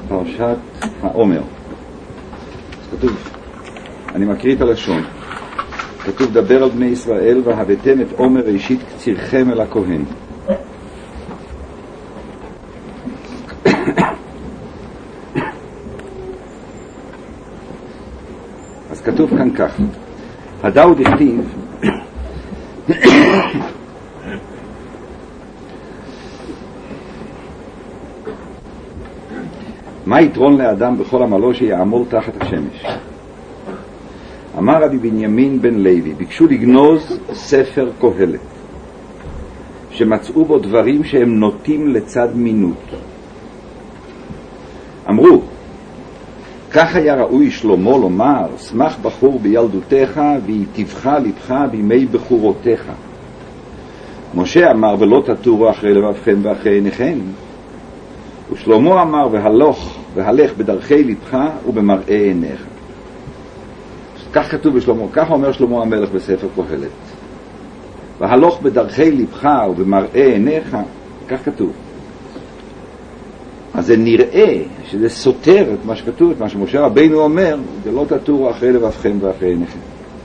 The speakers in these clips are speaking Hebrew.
פרשת העומר. כתוב, אני מקריא את הלשון, כתוב דבר על בני ישראל והבאתם את עומר ראשית קצירכם אל הכהן. אז כתוב כאן כך, הדאוד הכתיב מה יתרון לאדם בכל עמלו שיעמול תחת השמש? אמר רבי בנימין בן לוי, ביקשו לגנוז ספר קהלת שמצאו בו דברים שהם נוטים לצד מינות. אמרו, כך היה ראוי שלמה לומר, שמח בחור בילדותך ויטיבך לבך בימי בחורותיך. משה אמר, ולא תטורו אחרי לבבכם ואחרי עיניכם. ושלמה אמר, והלך בדרכי לבך ובמראה עיניך. כך כתוב בשלמה, כך אומר שלמה המלך בספר קהלת. והלוך בדרכי לבך ובמראה עיניך, כך כתוב. אז זה נראה שזה סותר את מה שכתוב, את מה שמשה רבינו אומר, ולא תטורו אחרי לבבכם ואחרי עיניכם.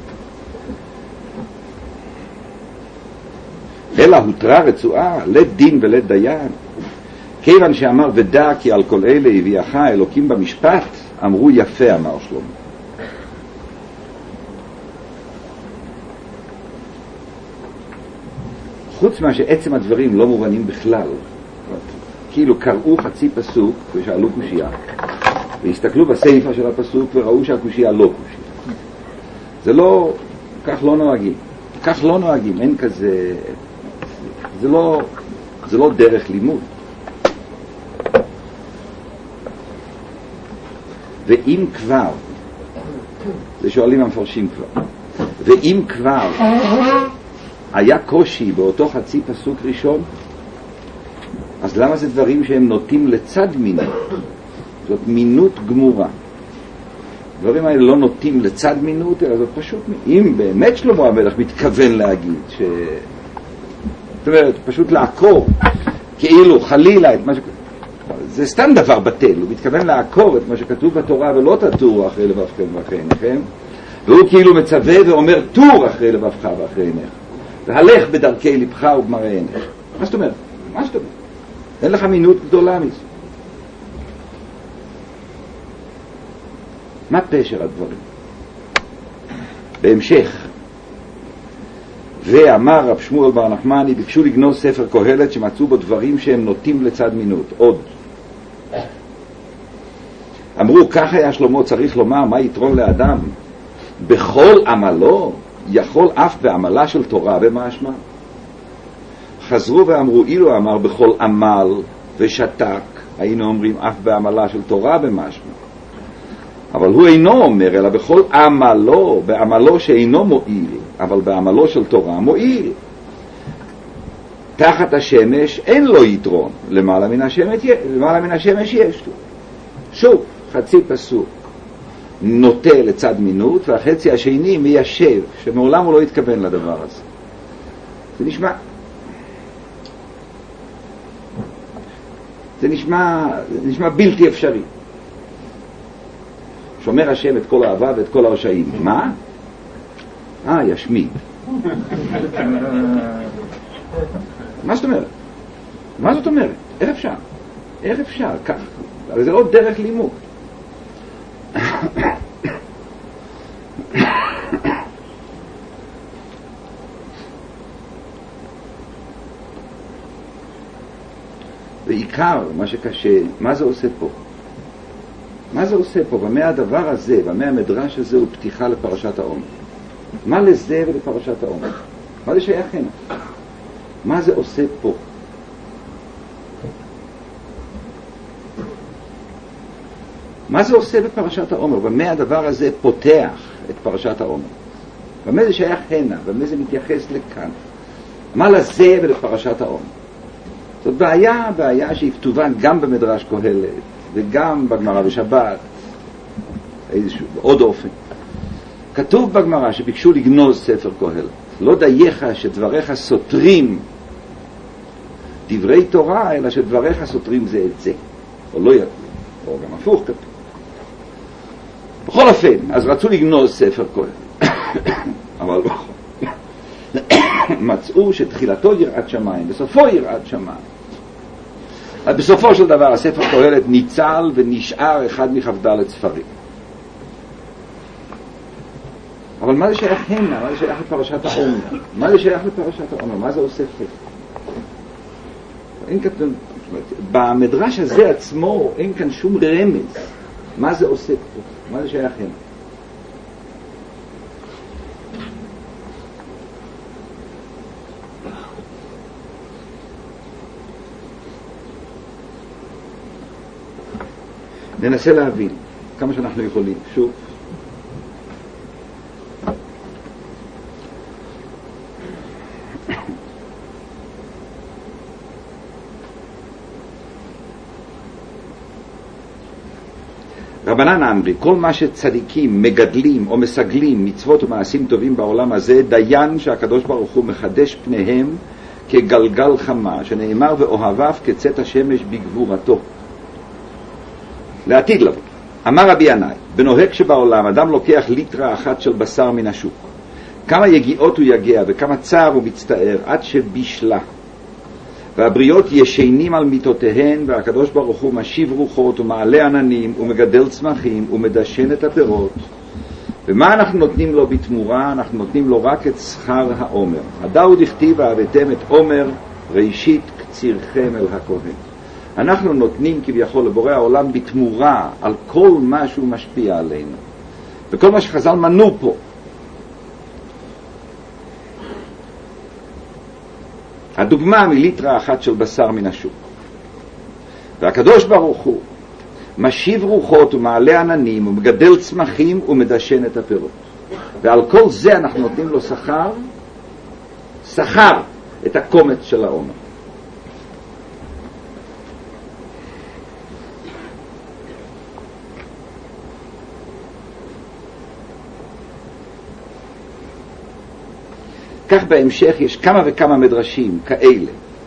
אלא הותרה רצועה, לית דין ולית דיין. כיוון שאמר ודע כי על כל אלה הביאך אלוקים במשפט, אמרו יפה, אמר שלמה. חוץ מה שעצם הדברים לא מובנים בכלל, כאילו קראו חצי פסוק ושאלו קושייה, והסתכלו בספר של הפסוק וראו שהקושייה לא קושייה. זה לא, כך לא נוהגים. כך לא נוהגים, אין כזה, זה לא דרך לימוד. ואם כבר, זה שואלים המפרשים כבר, ואם כבר היה קושי באותו חצי פסוק ראשון, אז למה זה דברים שהם נוטים לצד מינות? זאת מינות גמורה. דברים האלה לא נוטים לצד מינות, אלא זאת פשוט, אם באמת שלמה המלך מתכוון להגיד, זאת אומרת, פשוט לעקור, כאילו חלילה את מה שכתוב, זה סתם דבר בטל, הוא מתכוון לעקור את מה שכתוב בתורה, ולא תטורו אחרי לבבכם ואחרי עיניכם, והוא כאילו מצווה ואומר, טור אחרי לבבך ואחרי עיניך, והלך בדרכי לבך ובמראה עיניך. מה זאת אומרת? מה זאת אומרת? אין לך מינות גדולה מזה. מה פשר הדברים? בהמשך, ואמר רב שמואל בר נחמני, ביקשו לגנוז ספר קהלת שמצאו בו דברים שהם נוטים לצד מינות. עוד אמרו, כך היה שלמה צריך לומר, מה יתרון לאדם בכל עמלו, יכול אף בעמלה של תורה במשמע. חזרו ואמרו, אילו אמר בכל עמל ושתק, היינו אומרים אף בעמלה של תורה במשמע. אבל הוא אינו אומר, אלא בכל עמלו, בעמלו שאינו מועיל, אבל בעמלו של תורה מועיל. תחת השמש אין לו יתרון, למעלה מן השמש יש לו. שוב, חצי פסוק נוטה לצד מינות, והחצי השני מיישב, שמעולם הוא לא התכוון לדבר הזה. זה נשמע בלתי אפשרי. שומר השם את כל האהבה ואת כל הרשעים. מה? ישמיד. מה זאת אומרת? מה זאת אומרת? איך אפשר? איך אפשר? כך. אבל זה לא דרך לימוד. בעיקר מה שקשה, מה זה עושה פה? מה זה עושה פה? במה הדבר הזה, במה המדרש הזה הוא פתיחה לפרשת העומר? מה לזה ולפרשת העומר? מה זה שייך הנה? מה זה עושה פה? מה זה עושה בפרשת העומר? במה הדבר הזה פותח את פרשת העומר? במה זה שייך הנה? במה זה מתייחס לכאן? מה לזה ולפרשת העומר? זאת בעיה שהיא כתובה גם במדרש קהלת וגם בגמרא בשבת, עוד אופן. כתוב בגמרא שביקשו לגנוז ספר קהלת. לא דייך שדבריך סותרים דברי תורה, אלא שדבריך סותרים זה את זה. או לא יקום. או גם הפוך כתוב. בכל אופן, אז רצו לגנוז ספר קהלת. אבל מצאו שתחילתו יראת שמיים, בסופו יראת שמיים. בסופו של דבר הספר קהלת ניצל ונשאר אחד מכ"ד ספרים. אבל מה זה שייך הנה? מה זה שייך לפרשת העומר? מה זה שייך לפרשת העומר? מה זה עושה פה? אין כאן, במדרש הזה עצמו אין כאן שום רמז. מה זה עושה פה? מה זה שייך הנה? ננסה להבין כמה שאנחנו יכולים. שוב. רבנן אמרי, כל מה שצדיקים מגדלים או מסגלים מצוות ומעשים טובים בעולם הזה, דיין שהקדוש ברוך הוא מחדש פניהם כגלגל חמה, שנאמר ואוהביו כצאת השמש בגבורתו. לעתיד לבוא. אמר רבי ינאי, בנוהג שבעולם אדם לוקח ליטרה אחת של בשר מן השוק. כמה יגיעות הוא יגיע וכמה צער הוא מצטער עד שבישלה. והבריות ישנים על מיטותיהן, והקדוש ברוך הוא משיב רוחות ומעלה עננים ומגדל צמחים ומדשן את הפירות. ומה אנחנו נותנים לו בתמורה? אנחנו נותנים לו רק את שכר העומר. הדאו דכתיב והבאתם את עומר ראשית קצירכם אל הכהן. אנחנו נותנים כביכול לבורא העולם בתמורה על כל מה שהוא משפיע עלינו. וכל מה שחז"ל מנו פה. הדוגמה מליטרה אחת של בשר מן השוק. והקדוש ברוך הוא משיב רוחות ומעלה עננים ומגדל צמחים ומדשן את הפירות. ועל כל זה אנחנו נותנים לו שכר את הקומץ של העומר. כך בהמשך יש כמה וכמה מדרשים כאלה.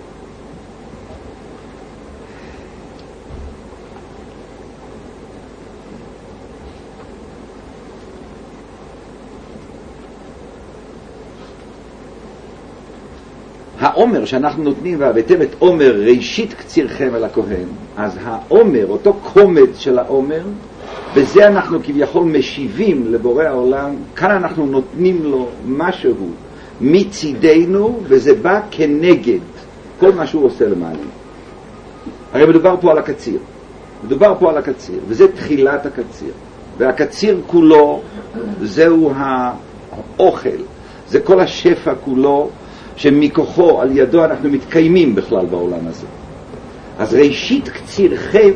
העומר שאנחנו נותנים והבאתם את עומר ראשית קצירכם אל הכהן, אז העומר, אותו קומץ של העומר, בזה אנחנו כביכול משיבים לבורא העולם. כאן אנחנו נותנים לו משהו מצידנו, וזה בא כנגד כל מה שהוא עושה למעלה. הרי מדובר פה על הקציר. וזה תחילת הקציר. והקציר כולו, זהו האוכל. זה כל השפע כולו, שמכוחו, על ידו, אנחנו מתקיימים בכלל בעולם הזה. אז ראשית קצירכם.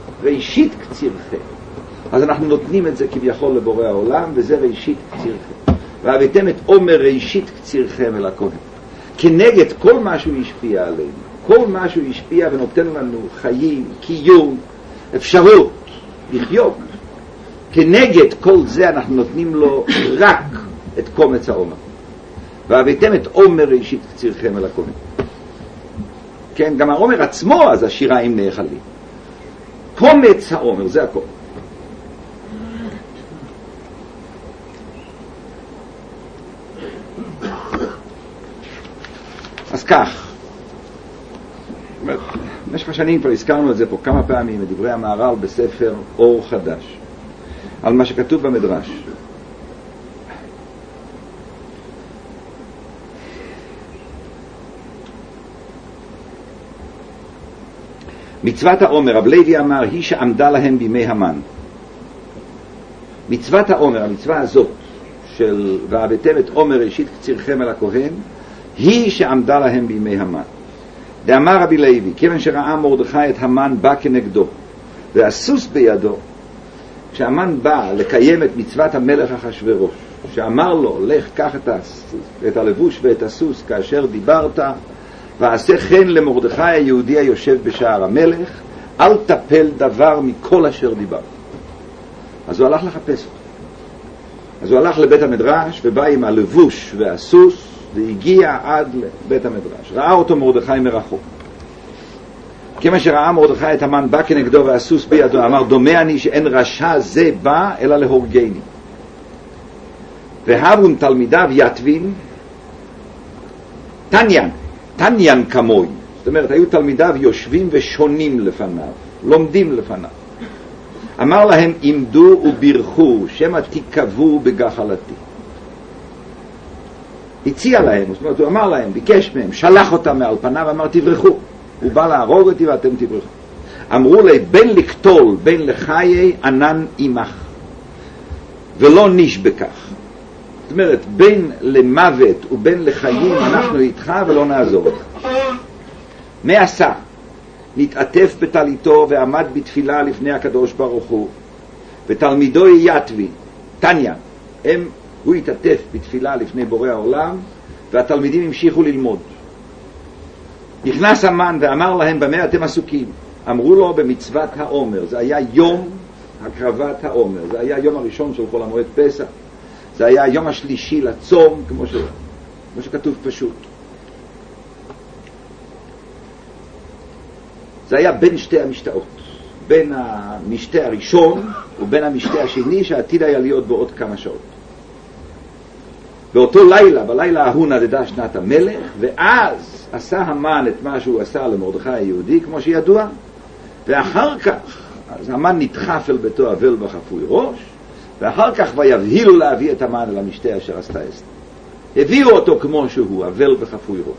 אז אנחנו נותנים את זה כביכול לבורא העולם, וזה ראשית קצירכם. והבאתם את עומר ראשית קצירכם אל הכהן. כנגד כל מה שהוא השפיע עלינו. כל מה שהוא השפיע ונותן לנו חיים, קיום, אפשרות לחיות. כנגד כל זה אנחנו נותנים לו רק את קומץ העומר. והבאתם את עומר ראשית קצירכם אל הכהן. כן, גם העומר עצמו, אז השיריים נאכלים. קומץ העומר, זה הכל. אז כך, במשך השנים כבר הזכרנו את זה פה כמה פעמים, מדברי המהר"ל בספר אור חדש, על מה שכתוב במדרש. מצוות העומר, רב לוי אמר, היא שעמדה להם בימי המן. מצוות העומר, המצווה הזאת של והבאתם את עומר ראשית קצירכם אל הכהן, היא שעמדה להם בימי המן. דאמר רבי לוי, כיוון שראה מרדכי את המן בא כנגדו והסוס בידו, כשהמן בא לקיים את מצוות המלך אחשוורוש, שאמר לו, לך קח את הלבוש ואת הסוס כאשר דיברת, ועשה כן למרדכי היהודי היושב בשער המלך, אל תפל דבר מכל אשר דיברת. אז הוא הלך לחפש אותו. אז הוא הלך לבית המדרש ובא עם הלבוש והסוס, והגיע עד לבית המדרש. ראה אותו מרדכי מרחוק. כמה שראה מרדכי את המן בא כנגדו והסוס בידו, אמר דומה אני שאין רשע זה בא אלא להורגני. והבון תלמידיו יתבין תניין כמוי, זאת אומרת היו תלמידיו יושבים ושונים לפניו, לומדים לפניו. אמר להם עמדו ובירכו שמא תיקבו בגחלתי. הציע להם, זאת אומרת הוא אמר להם, ביקש מהם, שלח אותם מעל פניו, אמר תברחו, הוא בא להרוג אותי ואתם תברחו. אמרו לי בין לקטול בין לחיי ענן עמך ולא ניש בכך, זאת אומרת בין למוות ובין לחיים אנחנו איתך ולא נעזור אותך. מה עשה? נתעטף בטליתו ועמד בתפילה לפני הקדוש ברוך הוא, ותלמידו יתבי תניא, הוא התעטף בתפילה לפני בורא העולם והתלמידים המשיכו ללמוד. נכנס המן ואמר להם במה אתם עסוקים? אמרו לו במצוות העומר, זה היה יום הקרבת העומר, זה היה יום הראשון של חול המועד פסח, זה היה היום השלישי לצום, כמו שכתוב פשוט. זה היה בין שתי המשתאות, בין המשתה הראשון ובין המשתה השני שעתיד היה להיות בעוד כמה שעות. באותו לילה, בלילה ההוא נדדה שנת המלך, ואז עשה המן את מה שהוא עשה למרדכי היהודי, כמו שידוע, ואחר כך, אז המן נדחף אל ביתו אבל וחפוי ראש, ואחר כך ויבהילו להביא את המן אל המשתה אשר עשתה אסתר. הביאו אותו כמו שהוא, אבל וחפוי ראש.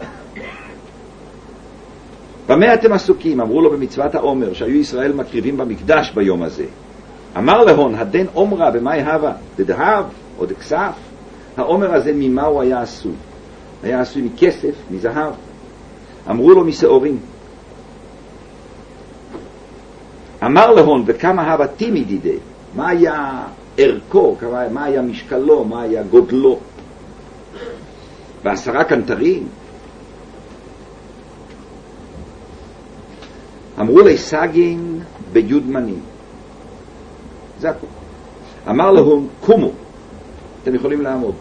במה אתם עסוקים? אמרו לו במצוות העומר, שהיו ישראל מקריבים במקדש ביום הזה. אמר להון, הדין עומרה במאי הווה, דדהב או דכסף? העומר הזה ממה הוא היה עשוי? היה עשוי מכסף, מזהב. אמרו לו משעורים. אמר להון, וכמה הבתי מדידי? מה היה ערכו? מה היה משקלו? מה היה גודלו? 10 קנטרים? אמרו לי סגין ביוד מנים. זה הכל. אמר להם קומו, אתם יכולים לעמוד.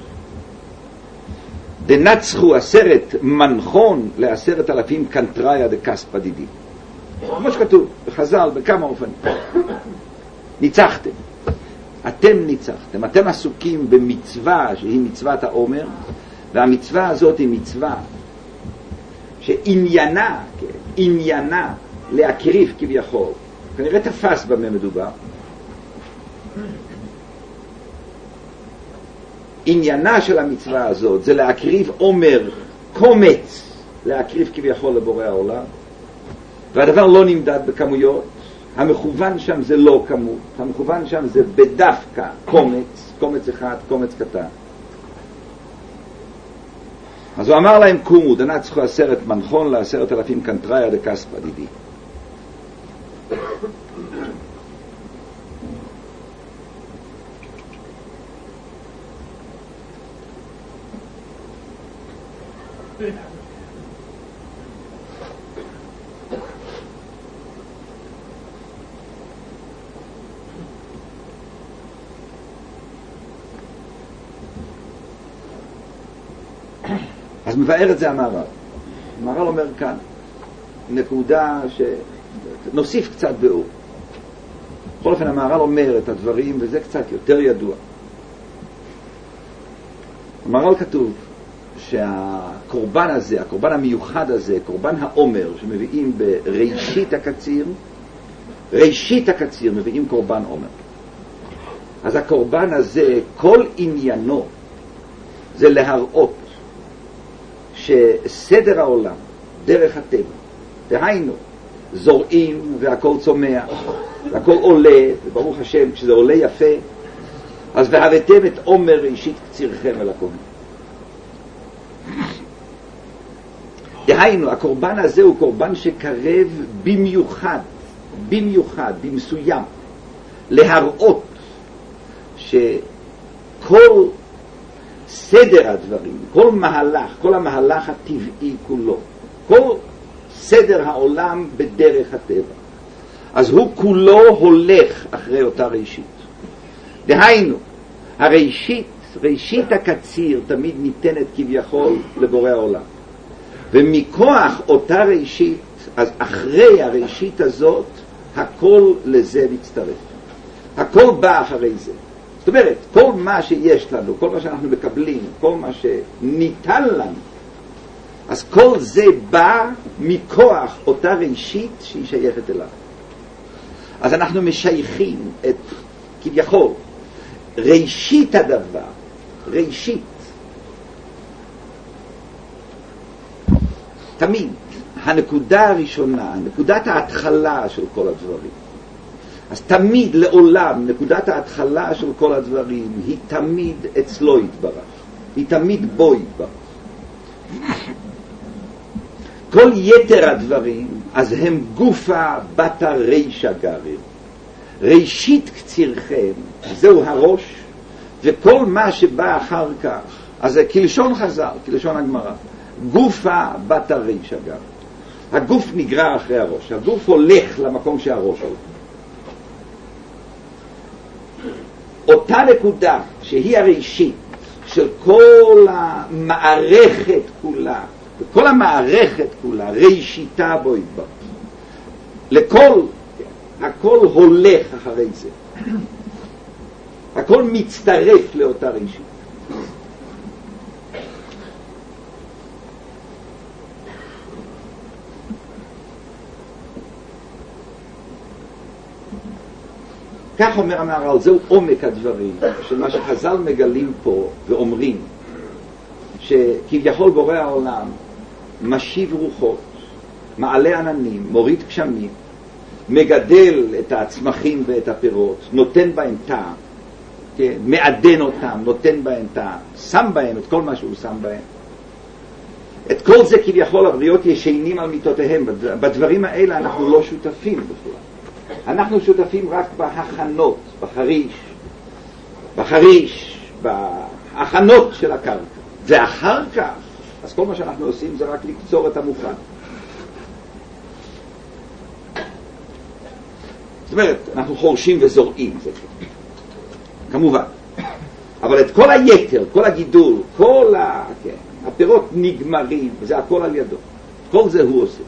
דנצחו 10 מנחון ל10,000 קנטריה דקספא דידי. כמו שכתוב בחז"ל בכמה אופנים. ניצחתם. אתם ניצחתם. אתם עסוקים במצווה שהיא מצוות העומר, והמצווה הזאת היא מצווה שעניינה להקריב כביכול. כנראה תפס במה מדובר. עניינה של המצווה הזאת זה להקריב עומר, קומץ, להקריב כביכול לבורא העולם, והדבר לא נמדד בכמויות. המכוון שם זה לא כמות, המכוון שם זה בדווקא קומץ אחד, קומץ קטן. אז הוא אמר להם קומו, דנצחו 10 מנחון ל10,000 קנטריה דקספא דידי. אז מבאר את זה המהר"ל. המהר"ל אומר כאן נקודה שנוסיף קצת באור. בכל אופן המהר"ל אומר את הדברים וזה קצת יותר ידוע. המהר"ל כתוב שהקורבן הזה, הקורבן המיוחד הזה, קורבן העומר שמביאים ראשית הקציר מביאים קורבן עומר. אז הקורבן הזה כל עניינו זה להראות שסדר העולם דרך הטבע, דהיינו זורעים והכל צומח והכל עולה, וברוך השם כשזה עולה יפה, אז והבאתם את עומר ראשית קצירכם אל הכהן. דהיינו הקורבן הזה הוא קורבן שקרב במיוחד במסוים להראות שכל סדר הדברים, כל המהלך הטבעי כולו, כל סדר העולם בדרך הטבע, אז הוא כולו הולך אחרי אותה ראשית. דהיינו, ראשית הקציר תמיד ניתנת כביכול לבורא העולם, ומכוח אותה ראשית אז אחרי הראשית הזאת, הכל לזה מצטרף. הכל בא אחרי זה. זאת אומרת, כל מה שיש לנו, כל מה שאנחנו מקבלים, כל מה שניתן לנו, אז כל זה בא מכוח אותה ראשית שהיא שייכת אליו. אז אנחנו משייכים את, כביכול, ראשית הדבר, ראשית. תמיד, הנקודה הראשונה, נקודת ההתחלה של כל הדברים. אז תמיד, לעולם, נקודת ההתחלה של כל הדברים היא תמיד אצלו יתברך. היא תמיד בו יתברך. כל יתר הדברים, אז הם גופה בת הרישה גריר. ראשית קצירכם, זהו הראש, וכל מה שבא אחר כך, אז זה כלשון חז"ל, כלשון הגמרא, גופה בת הרישה גריר. הגוף נגרר אחרי הראש, הגוף הולך למקום שהראש הולך. אותה נקודה שהיא הראשית של כל המערכת כולה, וכל המערכת כולה ראשיתה בו יתברך. לכל, הכל הולך אחרי זה. הכל מצטרף לאותה ראשית. כך אומר המהר"ל, זהו עומק הדברים, של מה שחז"ל מגלים פה ואומרים, שכביכול בורא העולם משיב רוחות, מעלה עננים, מוריד גשמים, מגדל את הצמחים ואת הפירות, נותן בהם טעם, כן? מעדן אותם, נותן בהם טעם, שם בהם את כל מה שהוא שם בהם. את כל זה כביכול הבריות ישנים על מיטותיהם. בדברים האלה אנחנו לא שותפים בכלל. אנחנו שותפים רק בהכנות, בחריש, בהכנות של הקרקע. ואחר כך, אז כל מה שאנחנו עושים זה רק לקצור את המוכן. זאת אומרת, אנחנו חורשים וזורעים, זה כמובן. אבל את כל היתר, כל הגידול, כל הפירות נגמרים, וזה הכל על ידו. כל זה הוא עושה.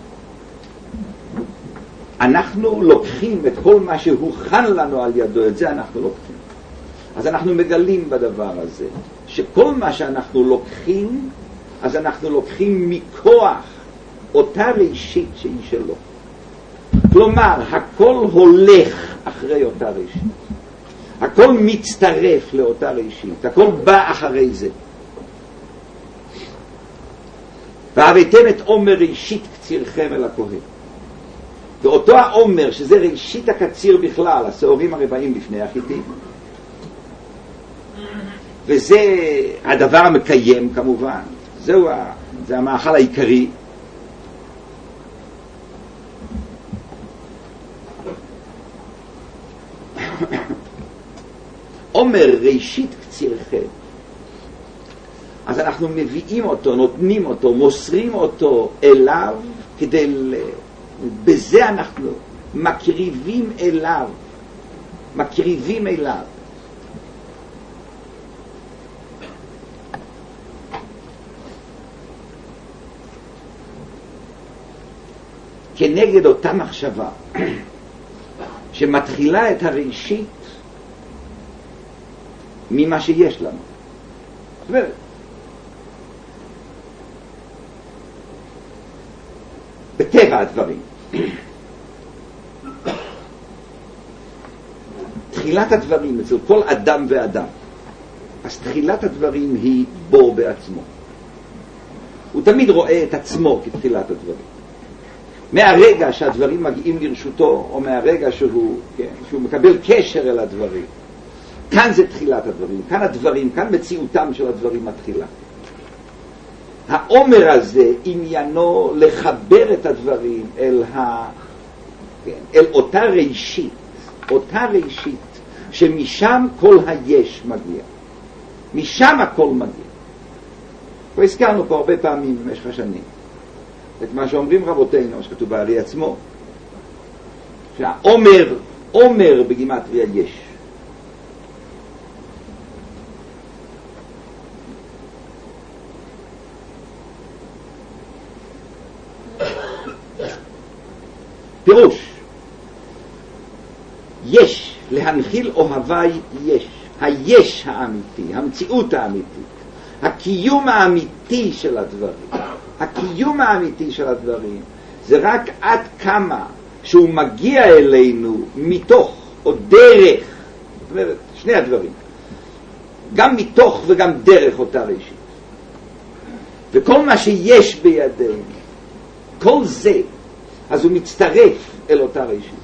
אנחנו לוקחים את כל מה שהוכן לנו על ידו, את זה אנחנו לוקחים. אז אנחנו מגלים בדבר הזה, שכל מה שאנחנו לוקחים, אז אנחנו לוקחים מכוח אותה ראשית שהיא שלו. כלומר, הכל הולך אחרי אותה ראשית. הכל מצטרף לאותה ראשית. הכל בא אחרי זה. והבאתם את עומר ראשית קצירכם אל הכהן. ואותו העומר, שזה ראשית הקציר בכלל, השעורים הרי באים לפני החיטים. וזה הדבר המקיים כמובן. זה המאכל העיקרי. עומר ראשית קצירכם. אז אנחנו מביאים אותו, נותנים אותו, מוסרים אותו אליו, בזה אנחנו מקריבים אליו. כנגד אותה מחשבה שמתחילה את הראשית ממה שיש לנו. זאת אומרת, בטבע הדברים, תחילת הדברים אצל כל אדם ואדם, אז תחילת הדברים היא בו בעצמו. הוא תמיד רואה את עצמו כתחילת הדברים. מהרגע שהדברים מגיעים לרשותו, או מהרגע שהוא מקבל קשר אל הדברים, כאן זה תחילת הדברים, כאן הדברים, כאן מציאותם של הדברים מתחילה. העומר הזה עניינו לחבר את הדברים אל אותה ראשית, שמשם כל היש מגיע. משם הכל מגיע. והזכרנו פה הרבה פעמים במשך השנים את מה שאומרים רבותינו, מה שכתוב בארי עצמו, שהעומר, עומר בגימטריה יש. יש, להנחיל אוהבי יש, היש האמיתי, המציאות האמיתית, הקיום האמיתי של הדברים. הקיום האמיתי של הדברים זה רק עד כמה שהוא מגיע אלינו מתוך או דרך, זאת אומרת, שני הדברים, גם מתוך וגם דרך אותה ראשית. וכל מה שיש בידינו, כל זה, אז הוא מצטרף אל אותה ראשית.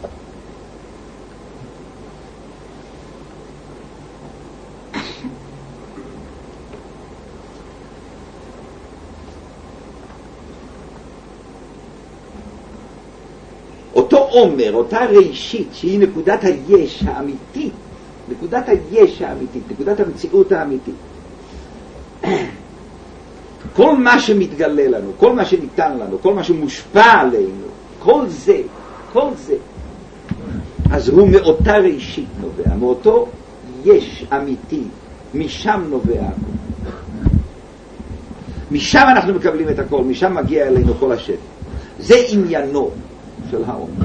אותו עומר, אותה ראשית, שהיא נקודת היש האמיתית, נקודת היש האמיתית, נקודת המציאות האמיתית. כל מה שמתגלה לנו, כל מה שניתן לנו, כל מה שמושפע עלינו, כל זה, אז הוא מאותה ראשית נובע, מאותו יש אמיתי, משם נובע הכל. משם אנחנו מקבלים את הכל, משם מגיע אלינו כל השפע. זה עניינו של העומר.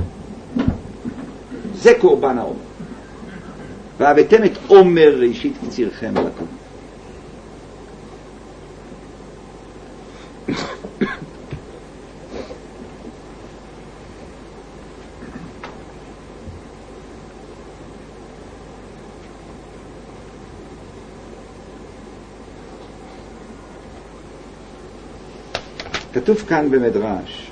זה קורבן העומר. והבאתם את עומר ראשית קצירכם על הכל. כתוב כאן במדרש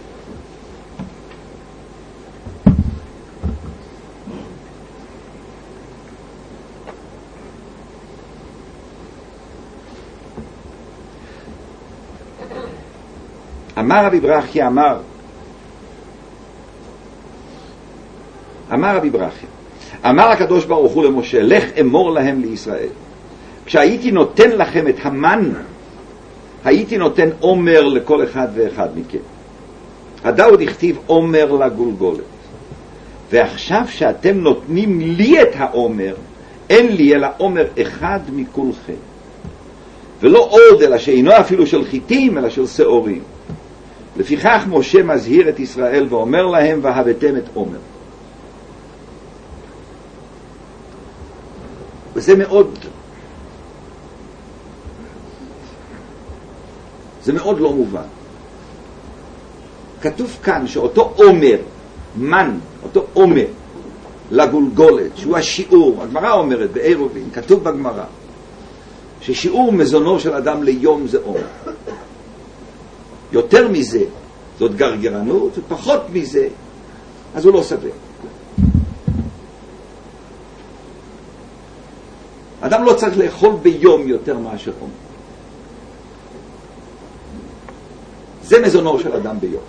אמר רבי ברכיה, אמר רבי ברכיה, אמר הקדוש ברוך הוא למשה, לך אמור להם לישראל, כשהייתי נותן לכם את המן, הייתי נותן עומר לכל אחד ואחד מכם. הדאוד הכתיב עומר לגולגולת, ועכשיו שאתם נותנים לי את העומר, אין לי אלא עומר אחד מכולכם, ולא עוד אלא שאינו אפילו של חיטים אלא של שעורים. לפיכך משה מזהיר את ישראל ואומר להם, והבאתם את עומר. וזה מאוד לא מובן. כתוב כאן שאותו עומר, מן, אותו עומר לגולגולת, שהוא השיעור, הגמרא אומרת בעירובין, כתוב בגמרא ששיעור מזונו של אדם ליום זה עומר. יותר מזה זאת גרגרנות, ופחות מזה אז הוא לא סביר. אדם לא צריך לאכול ביום יותר מאשר עומר. זה מזונו של אדם ביום.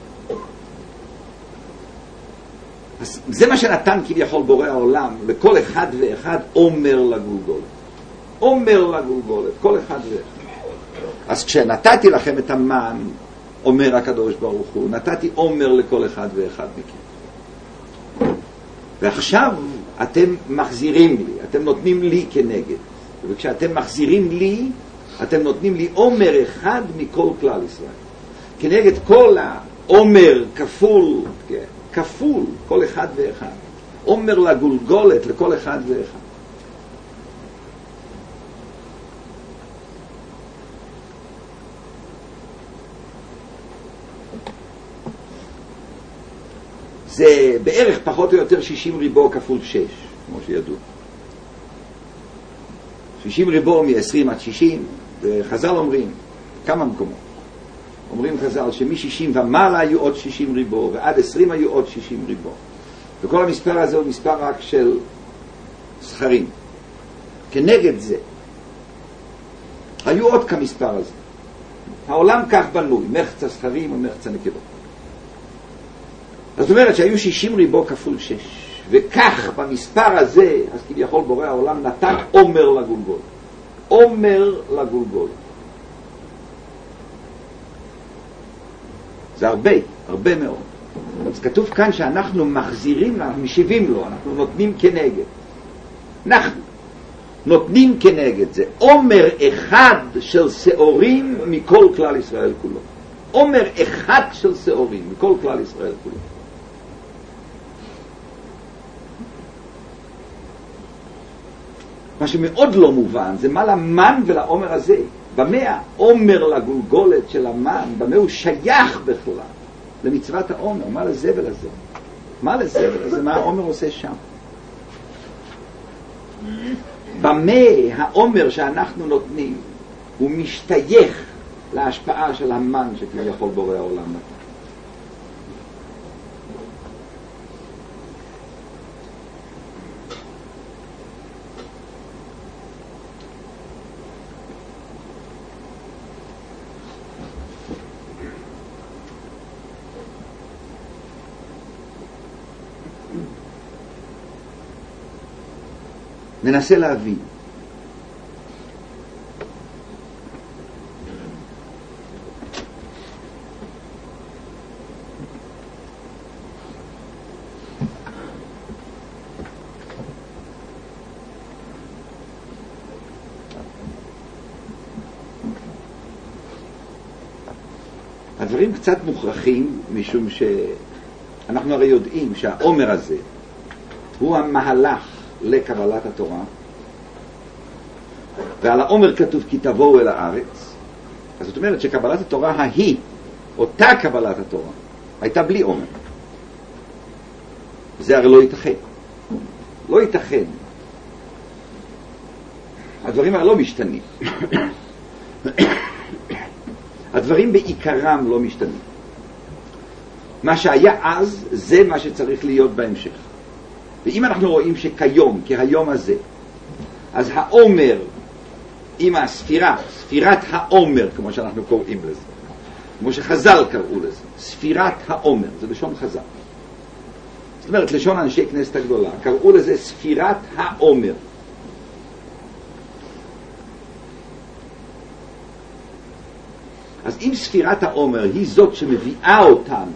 אז זה מה שנתן כביכול בורא העולם לכל אחד ואחד עומר לגולגולת. עומר לגולגולת, כל אחד ואחד. אז כשנתתי לכם את המן, אומר הקדוש ברוך הוא, נתתי עומר לכל אחד ואחד מכם. ועכשיו אתם מחזירים לי, אתם נותנים לי כנגד. וכשאתם מחזירים לי, אתם נותנים לי עומר אחד מכל כלל ישראל. כנגד כל העומר כפול, כל אחד ואחד. עומר לגולגולת לכל אחד ואחד. זה בערך פחות או יותר 60 ריבו כפול 6, כמו שידעו. 60 ריבו מ-20 עד 60, וחז"ל אומרים, כמה מקומות. אומרים חז"ל שמ-60 ומעלה היו עוד 60 ריבו, ועד 20 היו עוד 60 ריבו. וכל המספר הזה הוא מספר רק של זכרים. כנגד זה, היו עוד כמספר הזה. העולם כך בנוי, מחצה זכרים ומחצה נקבות. זאת אומרת שהיו 60 ריבו כפול 6, וכך במספר הזה, אז כביכול בורא העולם נתן עומר לגולגול. עומר לגולגול. זה הרבה מאוד. אז כתוב כאן שאנחנו מחזירים, אנחנו משיבים לו, אנחנו נותנים כנגד. אנחנו נותנים כנגד זה. עומר אחד של שעורים מכל כלל ישראל כולו. עומר אחד של שעורים מכל כלל ישראל כולו. מה שמאוד לא מובן זה מה למן ולעומר הזה. במה העומר לגולגולת של המן, במה הוא שייך בכלל למצוות העומר, מה לזה ולזה, מה לזה ולזה, מה העומר עושה שם. במה העומר שאנחנו נותנים הוא משתייך להשפעה של המן שכביכול בורא העולם נתן. ננסה להבין. הדברים קצת מוכרחים, משום שאנחנו הרי יודעים שהעומר הזה הוא המהלך לקבלת התורה, ועל העומר כתוב כי תבואו אל הארץ. אז זאת אומרת שקבלת התורה ההיא, אותה קבלת התורה, הייתה בלי עומר. זה הרי לא ייתכן. לא ייתכן. הדברים הרי לא משתנים. הדברים בעיקרם לא משתנים. מה שהיה אז זה מה שצריך להיות בהמשך. ואם אנחנו רואים שכיום, כהיום הזה, אז העומר עם הספירה, ספירת העומר, כמו שאנחנו קוראים לזה, כמו שחז"ל קראו לזה, ספירת העומר, זה לשון חז"ל. זאת אומרת, לשון אנשי כנסת הגדולה, קראו לזה ספירת העומר. אז אם ספירת העומר היא זאת שמביאה אותנו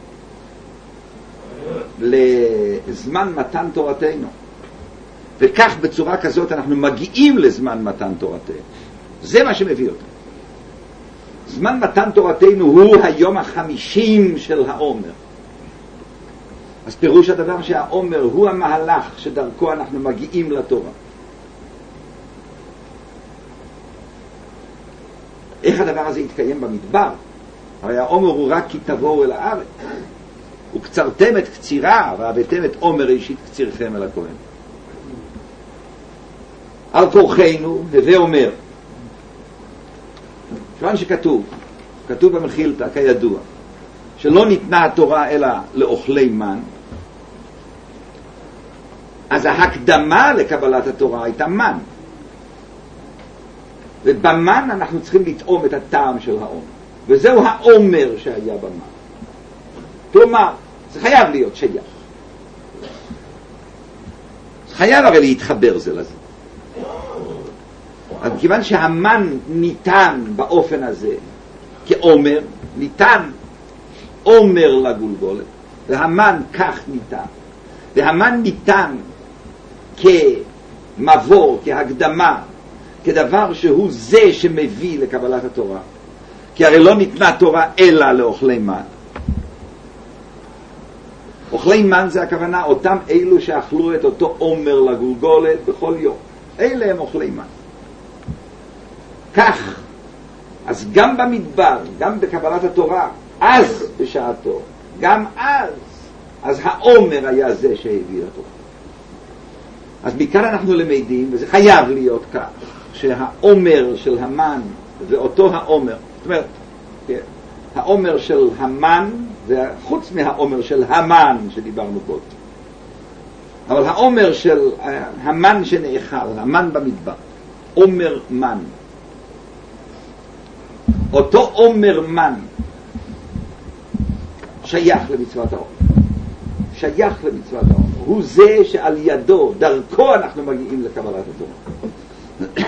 לזמן מתן תורתנו, וכך בצורה כזאת אנחנו מגיעים לזמן מתן תורתנו, זה מה שמביא אותנו. זמן מתן תורתנו הוא היום ה-50 של העומר. אז פירוש הדבר שהעומר הוא המהלך שדרכו אנחנו מגיעים לתורה. איך הדבר הזה יתקיים במדבר? הרי העומר הוא רק כי תבואו אל הארץ. וקצרתם את קצירה והבאתם את עומר אישית קצירכם אל הכהן. על כורחנו הווה אומר, כיוון שכתוב במחילתא כידוע שלא ניתנה התורה אלא לאוכלי מן, אז ההקדמה לקבלת התורה הייתה מן, ובמן אנחנו צריכים לטעום את הטעם של העומר, וזהו העומר שהיה במן. כלומר, זה חייב להיות שייך. זה חייב הרי להתחבר זה לזה. אז כיוון שהמן ניתן באופן הזה כעומר, ניתן עומר לגולגולת, והמן כך ניתן. והמן ניתן כמבוא, כהקדמה, כדבר שהוא זה שמביא לקבלת התורה. כי הרי לא ניתנה תורה אלא לאוכלי מן. אוכלי מן זה הכוונה אותם אלו שאכלו את אותו עומר לגולגולת בכל יום. אלה הם אוכלי מן. כך, אז גם במדבר, גם בקבלת התורה, אז בשעתו, גם אז העומר היה זה שהביא התורה. אז מכאן אנחנו למדים, וזה חייב להיות כך, שהעומר של המן ואותו העומר, זאת אומרת, העומר של המן, וחוץ מהעומר של המן שדיברנו קודם, אבל העומר של המן שנאכל, המן במדבר, עומר מן, אותו עומר מן שייך למצוות העומר, שייך למצוות העומר, הוא זה שעל ידו, דרכו אנחנו מגיעים לקבלת התורה.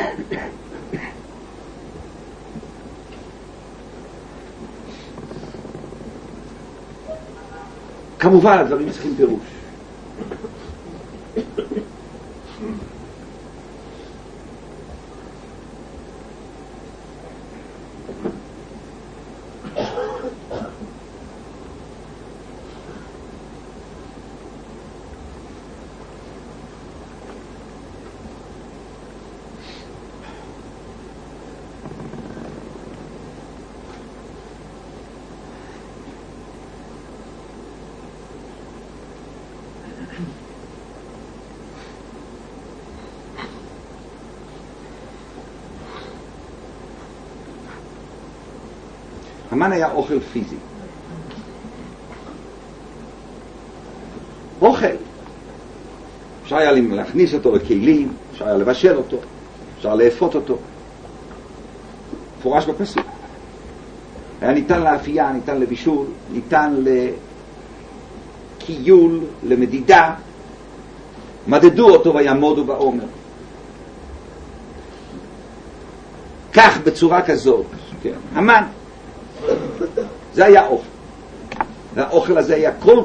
כמובן הדברים צריכים פירוש. המן היה אוכל פיזי. אוכל. אפשר היה להכניס אותו לכלים, אפשר היה לבשל אותו, אפשר לאפות אותו. פורש בפסוק. היה ניתן לאפייה, ניתן לבישול, ניתן לקיול, למדידה. מדדו אותו ויעמודו בעומר. כך בצורה כזאת, כן. המן. זה היה אוכל. והאוכל הזה היה כל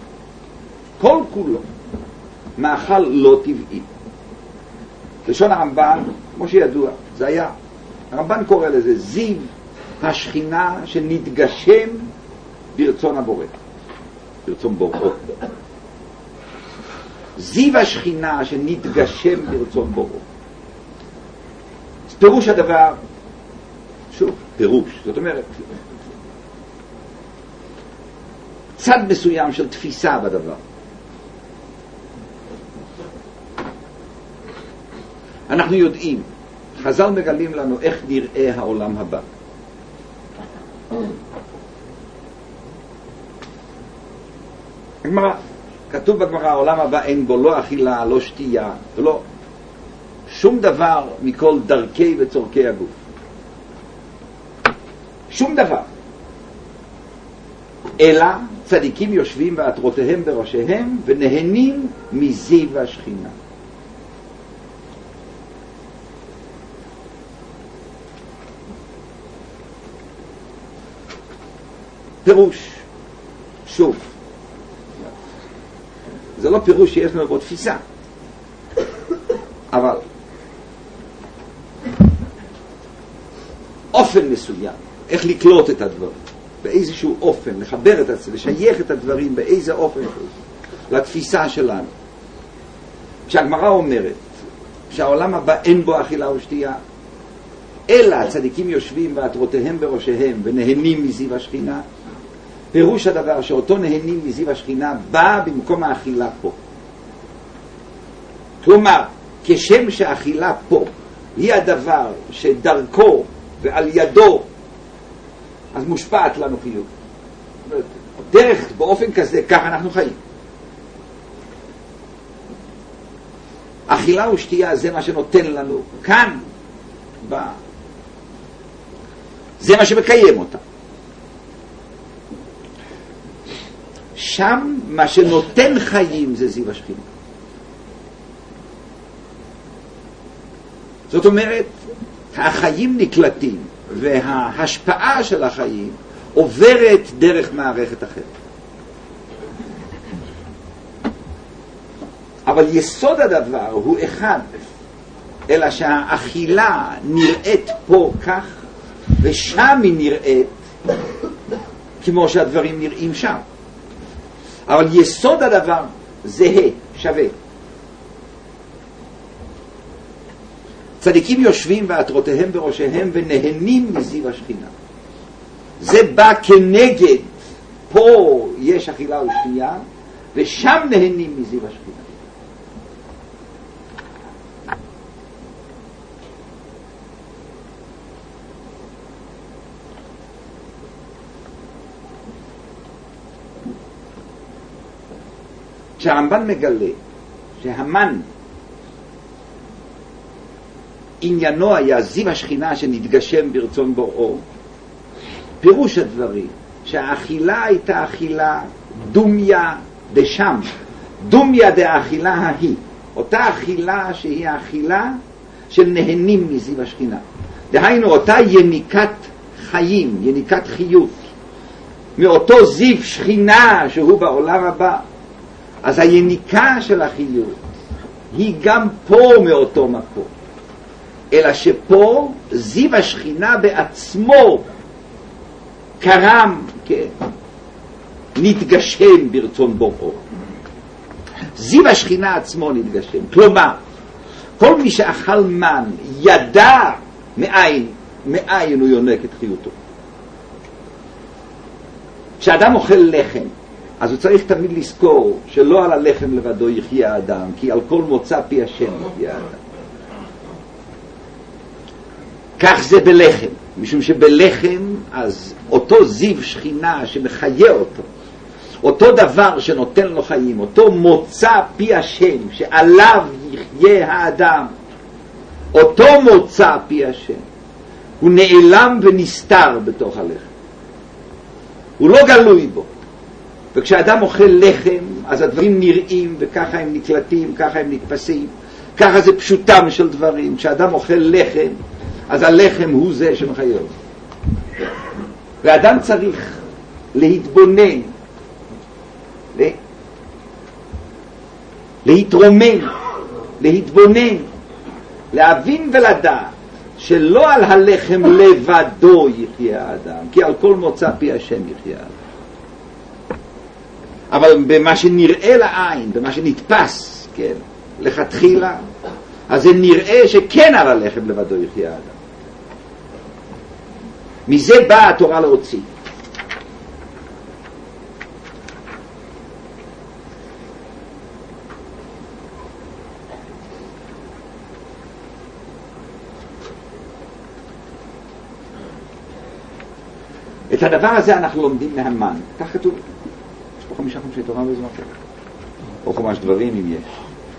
כולו מאכל לא טבעי. לשון הרמב"ן, כמו שידוע, זה היה, הרמב"ן קורא לזה זיו השכינה שנתגשם ברצון הבורא, ברצון בוראו. זיו השכינה שנתגשם ברצון בוראו. אז פירוש הדבר, שוב, פירוש, זאת אומרת, צד מסוים של תפיסה בדבר. אנחנו יודעים, חז"ל מגלים לנו איך נראה העולם הבא. הגמרא, כתוב בגמרא, העולם הבא אין בו לא אכילה, לא שתייה, ולא שום דבר מכל דרכי וצורכי הגוף. שום דבר. אלא צדיקים יושבים ועטרותיהם בראשיהם ונהנים מזיו השכינה. פירוש, שוב, זה לא פירוש שיש לנו בו תפיסה, אבל אופן מסוים, איך לקלוט את הדברים, באיזשהו אופן, לחבר את זה, לשייך את הדברים באיזה אופן לתפיסה שלנו. כשהגמרא אומרת שהעולם הבא אין בו אכילה ושתייה, אלא הצדיקים יושבים ועטרותיהם בראשיהם ונהנים מזיו השכינה, פירוש הדבר שאותו נהנים מזיו השכינה בא במקום האכילה פה. כלומר, כשם שהאכילה פה היא הדבר שדרכו ועל ידו אז מושפעת לנו חיות. דרך באופן כזה, כך אנחנו חיים. אכילה ושתייה זה מה שנותן לנו כאן, זה מה שמקיים אותה. שם מה שנותן חיים זה זיו השכינה. זאת אומרת, החיים נקלטים וההשפעה של החיים עוברת דרך מערכת אחרת. אבל יסוד הדבר הוא אחד, אלא שהאכילה נראית פה כך ושם היא נראית כמו שהדברים נראים שם. אבל יסוד הדבר זהה, שווה. צדיקים יושבים ועטרותיהם בראשיהם ונהנים מזיו השכינה. זה בא כנגד, פה יש אכילה ושתייה ושם נהנים מזיו השכינה. כשהרמב"ן מגלה שהמן עניינו היה זיו השכינה שנתגשם ברצון בוראו, פירוש הדברים שהאכילה הייתה אכילה דומיה דשם, דומיה דאכילה ההיא, אותה אכילה שהיא האכילה של נהנים מזיו השכינה, דהיינו אותה יניקת חיים, יניקת חיות מאותו זיו שכינה שהוא בעולם הבא. אז היניקה של החיות היא גם פה מאותו מקום, אלא שפה זיו השכינה בעצמו קרם, כן, נתגשם ברצון בוראו. זיו השכינה עצמו נתגשם. כלומר, כל מי שאכל מן ידע מאין הוא יונק את חיותו. כשאדם אוכל לחם, אז הוא צריך תמיד לזכור שלא על הלחם לבדו יחיה האדם, כי על כל מוצא פי השם יחיה האדם. כך זה בלחם, משום שבלחם אז אותו זיו שכינה שמחיה אותו דבר שנותן לו חיים, אותו מוצא פי השם שעליו יחיה האדם, אותו מוצא פי השם, הוא נעלם ונסתר בתוך הלחם, הוא לא גלוי בו. וכשאדם אוכל לחם אז הדברים נראים וככה הם נקלטים, ככה הם נתפסים, ככה זה פשוטם של דברים. כשאדם אוכל לחם אז הלחם הוא זה שמחיה אותו. ואדם צריך להתבונן, להתרומם, להתבונן, להבין ולדעת שלא על הלחם לבדו יחיה האדם, כי על כל מוצא פי השם יחיה האדם. אבל במה שנראה לעין, במה שנתפס, כן, לכתחילה, אז זה נראה שכן על הלחם לבדו יחיה האדם. מזה באה התורה להוציא. את הדבר הזה אנחנו לומדים מהמן. כך כתוב. יש פה 5 חומשי תורה בזמן אחר. או חומש דברים אם יש.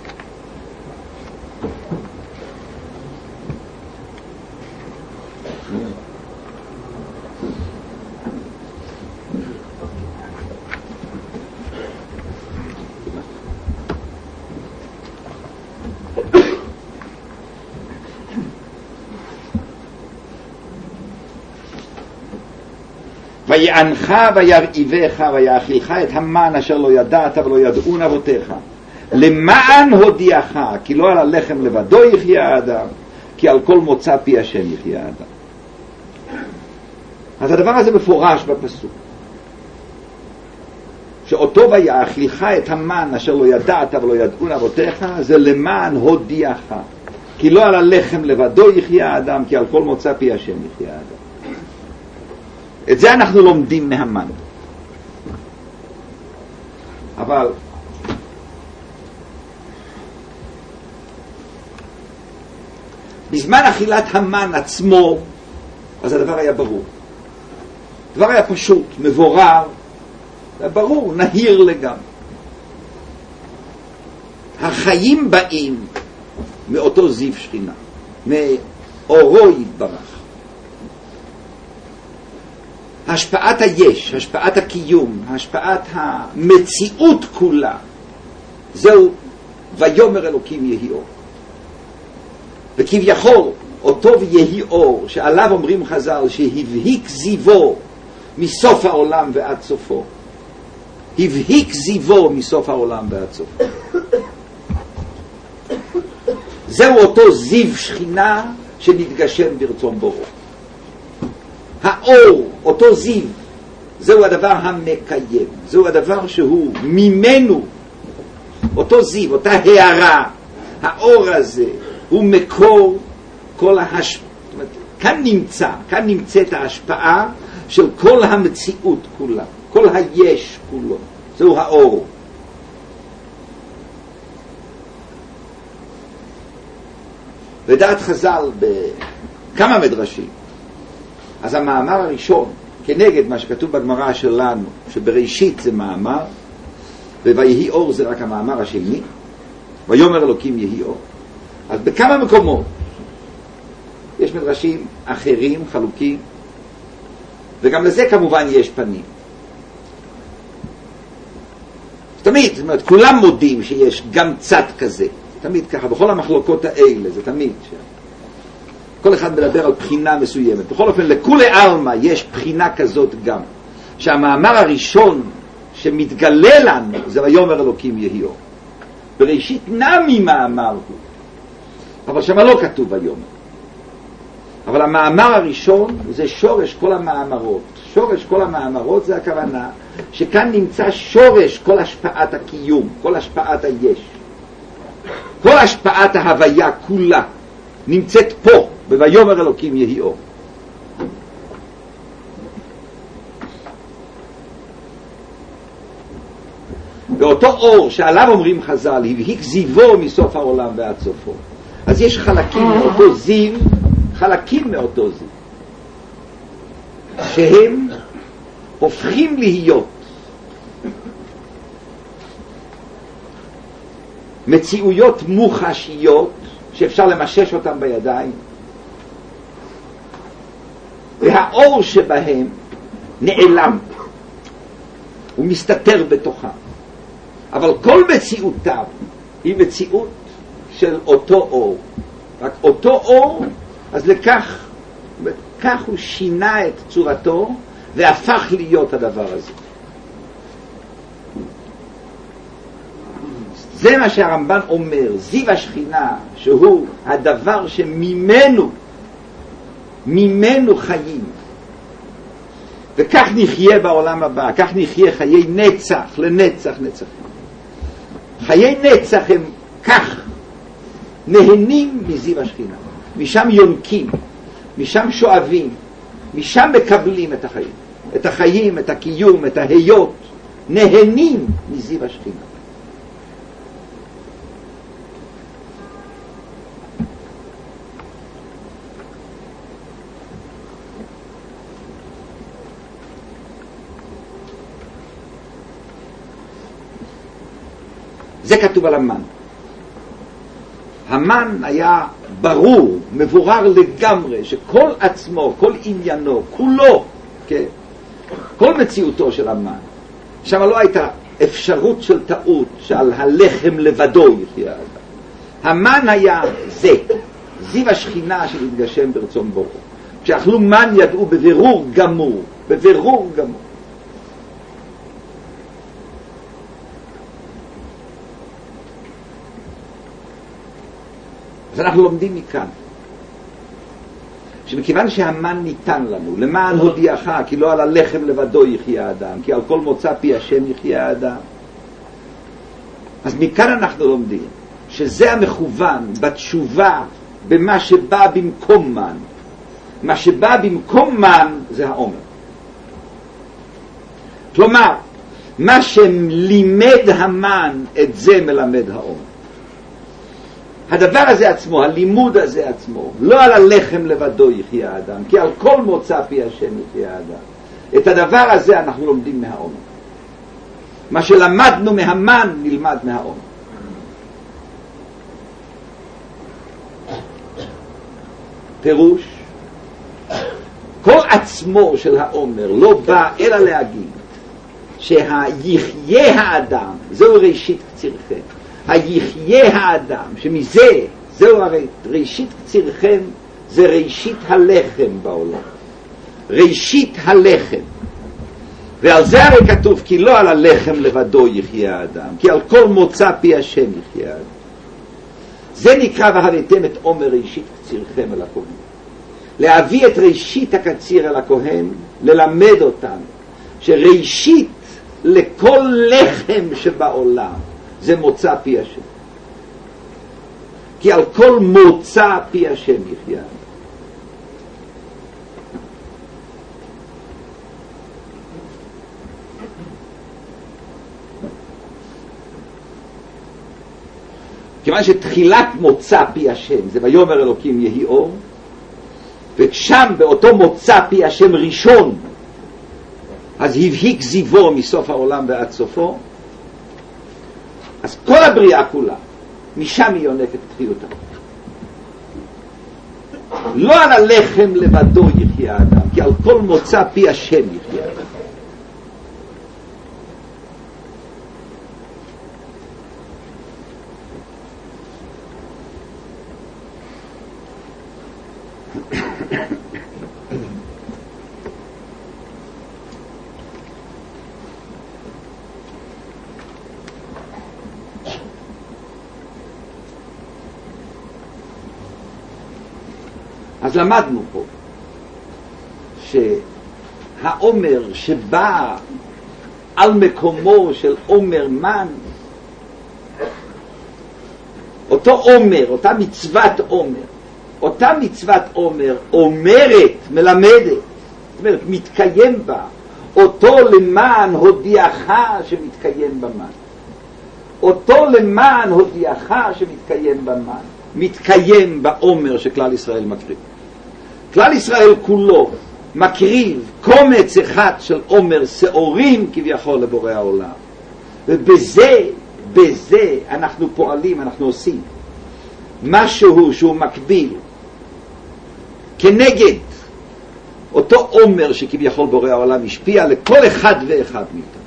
ויענך וירעיבך ויאכילך את המן אשר לא ידעת ולא ידעון אבותיך, למען הודיעך כי לא על הלחם לבדו יחיה האדם, כי על כל מוצא פי השם יחיה האדם. אז הדבר הזה מפורש בפסוק, שאותו ויאכילך את המן אשר לא ידעת ולא ידעון אבותיך, זה למען הודיעך כי לא על הלחם לבדו יחיה האדם, כי על כל מוצא פי השם יחיה האדם. את זה אנחנו לומדים מהמן. אבל בזמן אכילת המן עצמו אז הדבר היה ברור, הדבר היה פשוט, מבורר, ברור, נהיר לגמרי. החיים באים מאותו זיו שכינה, מאורו יתברך. השפעת היש, השפעת הקיום, השפעת המציאות כולה, זהו ויאמר אלוקים יהי אור. וכביכול אותו ויהי אור שעליו אומרים חז"ל שהבהיק זיוו מסוף העולם ועד סופו, הבהיק זיוו מסוף העולם ועד סופו, זהו אותו זיו שכינה שנתגשם ברצון בוראו. האור, אותו זיו, זהו הדבר המקיים, זהו הדבר שהוא ממנו, אותו זיו, אותה הערה, האור הזה הוא מקור כל כאן נמצאת ההשפעה של כל המציאות כולה, כל היש כולו, זהו האור. לדעת חז"ל בכמה מדרשים, אז המאמר הראשון כנגד מה שכתוב בגמרא שלנו שבראשית זה מאמר ויהי אור זה רק המאמר השני, ויאמר אלוקים יהי אור. אז בכמה מקומות יש מדרשים אחרים חלוקים, וגם לזה כמובן יש פנים. תמיד, זאת אומרת, כולם מודים שיש גם צד כזה, תמיד ככה, בכל המחלוקות האלה זה תמיד כל אחד מדבר על בחינה מסוימת. בכל אופן, לכולי עלמא יש בחינה כזאת גם, שהמאמר הראשון שמתגלה לנו זה ויאמר אלוקים יהי אור. בראשית נמי מאמר הוא, אבל שמה לא כתוב ויאמר. אבל המאמר הראשון זה שורש כל המאמרות. שורש כל המאמרות זה הכוונה שכאן נמצא שורש כל השפעת הקיום, כל השפעת היש, כל השפעת ההוויה כולה נמצאת פה ויאמר אלוקים יהי אור. ואותו אור שעליו אומרים חז"ל הבהיק זיוו מסוף העולם ועד סופו, אז יש חלקים מאותו זיו, חלקים מאותו זיו, שהם הופכים להיות מציאויות מוחשיות שאפשר למשש אותם בידיים, והאור שבהם נעלם, הוא מסתתר בתוכם, אבל כל מציאותם היא מציאות של אותו אור, רק אותו אור, אז כך הוא שינה את צורתו והפך להיות הדבר הזה. זה מה שהרמב"ן אומר, זיו השכינה, שהוא הדבר שממנו חיים, וכך נחיה בעולם הבא, כך נחיה חיי נצח לנצח נצחים. חיי נצח הם כך נהנים מזיו השכינה, משם יונקים, משם שואבים, משם מקבלים את החיים, את החיים, את הקיום, את ההיות, נהנים מזיו השכינה. זה כתוב על המן. המן היה ברור, מבורר לגמרי, שכל עצמו, כל עניינו, כולו, כן? כל מציאותו של המן, שם לא הייתה אפשרות של טעות, שעל הלחם לבדו יחיה האדם. המן היה זה, זיו השכינה שהתגשם ברצון בוראו. כשאכלו מן ידעו בבירור גמור, בבירור גמור. אז אנחנו לומדים מכאן שמכיוון שהמן ניתן לנו, למען הודיעך, כי לא על הלחם לבדו יחיה האדם, כי על כל מוצא פי השם יחיה האדם. אז מכאן אנחנו לומדים שזה המכוון בתשובה, במה שבא במקום מן. מה שבא במקום מן זה העומר. כלומר, מה שלימד המן, את זה מלמד העומר. הדבר הזה עצמו, הלימוד הזה עצמו, לא על הלחם לבדו יחיה האדם, כי על כל מוצא פי השם יחיה האדם. את הדבר הזה אנחנו לומדים מהעומר. מה שלמדנו מהמן נלמד מהעומר. פירוש, כל עצמו של העומר לא בא אלא להגיד שהיחיה האדם, זהו ראשית קצירכם. היחיה האדם, שמזה, זהו הרי ראשית קצירכם, זה ראשית הלחם בעולם. ראשית הלחם. ועל זה הרי כתוב, כי לא על הלחם לבדו יחיה האדם, כי על כל מוצא פי השם יחיה האדם. זה נקרא והבאתם את עומר ראשית קצירכם אל הכהן. להביא את ראשית הקציר אל הכהן, ללמד אותנו שראשית לכל לחם שבעולם זה מוצא פי השם. כי על כל מוצא פי השם יחיה. כיוון שתחילת מוצא פי השם זה ויאמר אלוקים יהי אור, ושם באותו מוצא פי השם ראשון אז הבהיק זיוו מסוף העולם ועד סופו, אז כל הבריאה כולה משם היא יונקת תחיותה. לא על הלחם לבדו יחיה האדם, כי על כל מוצא פי השם יחיה האדם. אז למדנו פה שהעומר שבא על מקומו של עומר מן, אותו עומר, אותה מצוות עומר, אותה מצוות עומר אומרת, מלמדת, זאת אומרת מתקיים בה, אותו למען הודיעך שמתקיים במן, אותו למען הודיעך שמתקיים במן, מתקיים בעומר שכלל ישראל מקריב. כלל ישראל כולו מקריב קומץ אחד של עומר שעורים כביכול לבורא העולם, ובזה אנחנו פועלים, אנחנו עושים משהו שהוא מקביל כנגד אותו עומר שכביכול בורא העולם השפיע לכל אחד ואחד מאיתנו.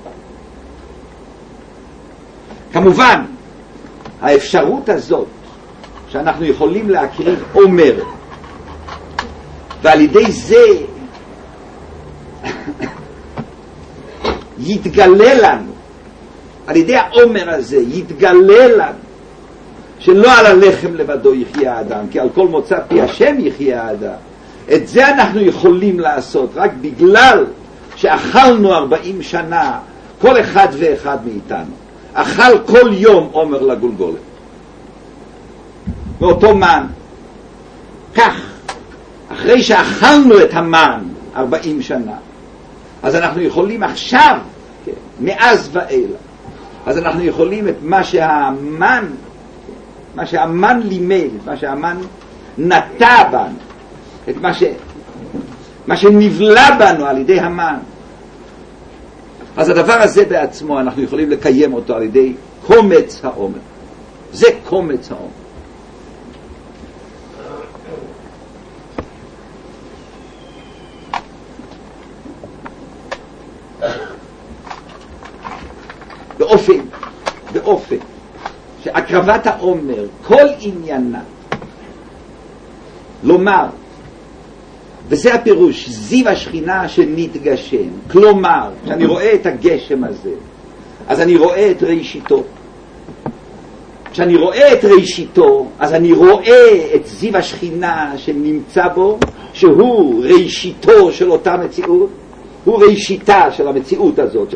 כמובן האפשרות הזאת שאנחנו יכולים להקריב עומר ועל ידי זה יתגלה לנו, על ידי העומר הזה יתגלה לנו שלא על הלחם לבדו יחיה האדם, כי על כל מוצא פי השם יחיה האדם. את זה אנחנו יכולים לעשות רק בגלל שאכלנו 40 שנה, כל אחד ואחד מאיתנו אכל כל יום עומר לגולגולת באותו מן. כך אחרי שאכלנו את המן 40 שנה, אז אנחנו יכולים עכשיו, מאז ואלה, אז אנחנו יכולים את מה שהמן לימד, מה שהמן נטע בנו, את מה שנבלע בנו על ידי המן, אז הדבר הזה בעצמו אנחנו יכולים לקיים אותו על ידי קומץ העומר. זה קומץ העומר. באופן שהקרבת העומר כל עניינה לומר, וזה הפירוש, זיו השכינה שנתגשם, כלומר כשאני רואה את הגשם הזה אז אני רואה את ראשיתו, כשאני רואה את ראשיתו אז אני רואה את זיו השכינה שנמצא בו, שהוא ראשיתו של אותה מציאות, הוא ראשיתה של המציאות הזאת.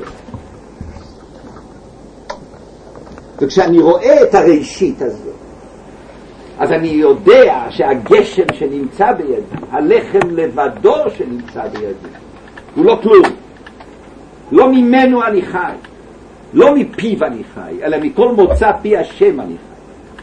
וכשאני רואה את הראשית הזאת אז אני יודע שהגשם שנמצא בידי, הלחם לבדו שנמצא בידי, הוא לא כלום, לא ממנו אני חי, לא מפיו אני חי, אלא מכל מוצא פי השם אני חי.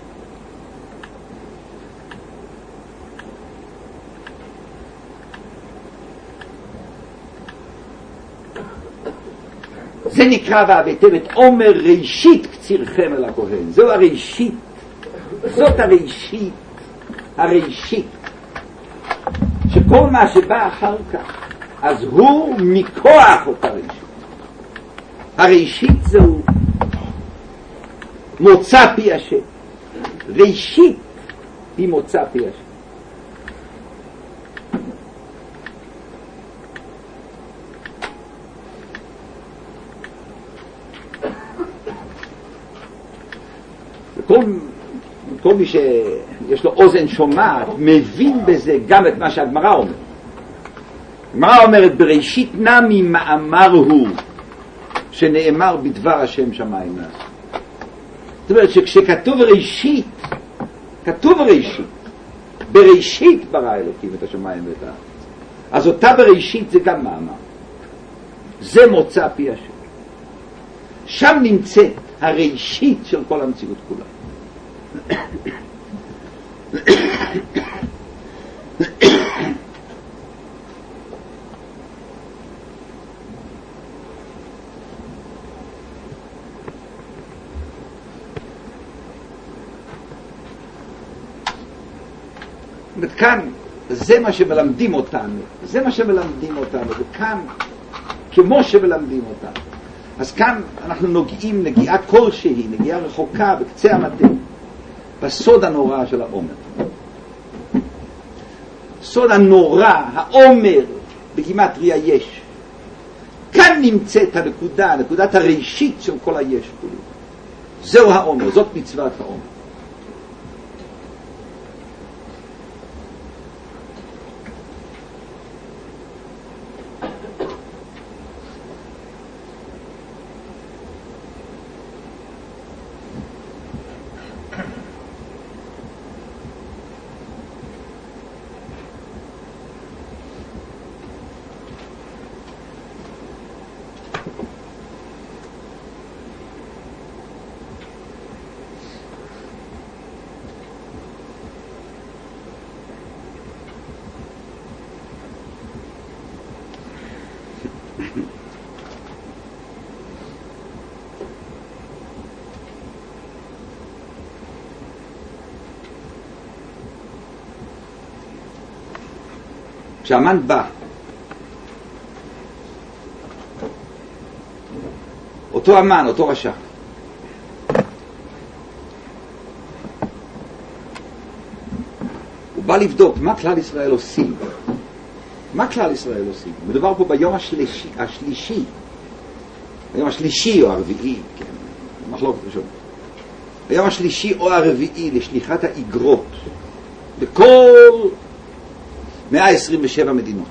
זה נקרא והבאתם את עומר ראשית קצירכם אל הכהן. זו הראשית, זאת הראשית שכל מה שבא אחר כך אז הוא מכוח אותה ראשית. הראשית זהו מוצא פי השם, ראשית היא מוצא פי השם. כל מי שיש לו אוזן שומעת מבין בזה גם את מה שהגמרא אומרת. הגמרא אומרת בראשית נמי מאמר הוא שנאמר בדבר השם שמיים נעשו. זאת אומרת שכשכתוב ראשית, כתוב ראשית, בראשית ברא אלוקים את השמיים ואת הארץ, אז אותה בראשית זה גם מאמר, זה מוצא פי השם. שם נמצאת הראשית של כל המציאות כולה. וכאן זה מה שמלמדים אותנו, וכאן כמו שמלמדים אותנו, אז כאן אנחנו נוגעים נגיעה כלשהי, נגיעה רחוקה בקצה המטה, בסוד הנורא של העומר. סוד הנורא, העומר בגימטריה יש. כאן נמצאת הנקודה, נקודת הראשית של כל היש כולו. זהו העומר, זאת מצוות העומר. כשהמן בא, אותו המן, אותו רשע, הוא בא לבדוק מה כלל ישראל עושים. מה כלל ישראל עושים? מדובר פה ביום השלישי, ביום השלישי או הרביעי, כן, מחלוקת ראשון. ביום השלישי או הרביעי לשליחת האגרות בכל 127 מדינות.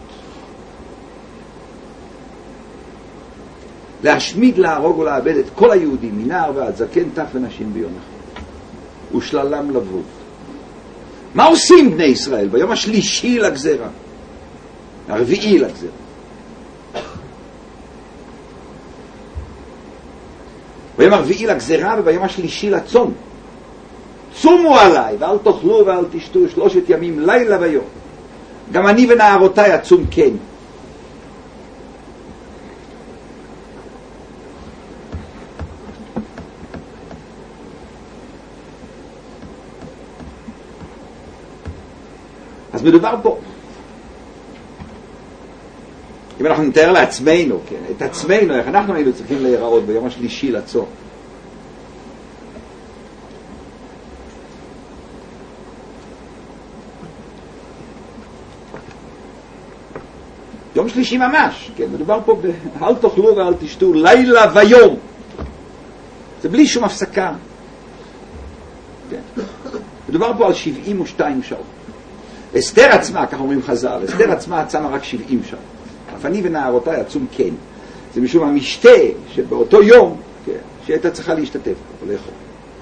להשמיד, להרוג ולאבד את כל היהודים, מנער ועד זקן, טף ונשים ביום אחד. ושללם לבוא. מה עושים בני ישראל ביום השלישי לגזרה? הרביעי לגזרה. ביום הרביעי לגזרה וביום השלישי לצום. צומו עליי ואל תאכלו ואל תשתו 3 ימים לילה ויום. גם אני ונערותיי אצום כן. אז מדובר פה, אם אנחנו נתאר לעצמנו, כן, את עצמנו, איך אנחנו היינו צריכים להיראות ביום השלישי לצום. יום שלישי ממש, כן, מדובר פה אל תאכלו ואל תשתו לילה ויום. זה בלי שום הפסקה. כן. מדובר פה על 72 שעות. אסתר עצמה, כך אומרים חז"ל, אסתר עצמה צמה רק 70 שעות. אף אני ונערותיי אצום כן. זה משום המשתה שבאותו יום, כן, שהייתה צריכה להשתתף או לאכול.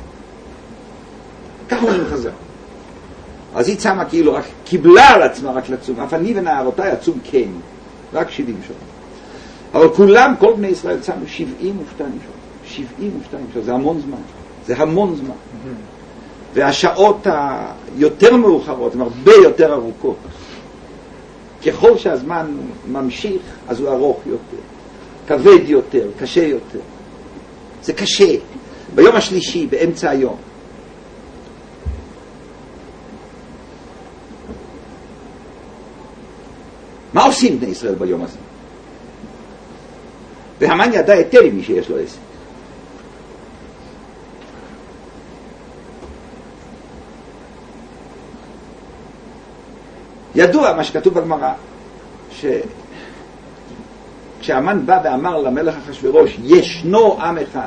כך אומרים חז"ל. אז היא צמה כאילו רק קיבלה על עצמה רק לצום. אף אני ונערותיי אצום כן. רק 70 שעות. אבל כולם, כל בני ישראל צמו 72 שעות. 72 שעות. זה המון זמן. זה המון זמן. והשעות היותר מאוחרות הן הרבה יותר ארוכות. ככל שהזמן ממשיך, אז הוא ארוך יותר, כבד יותר, קשה יותר. זה קשה. ביום השלישי, באמצע היום. מה עושים בני ישראל ביום הזה? והמן ידע היטב מי שיש לו עסק. ידוע מה שכתוב בגמרא, כשהמן בא ואמר למלך אחשוורוש, ישנו עם אחד.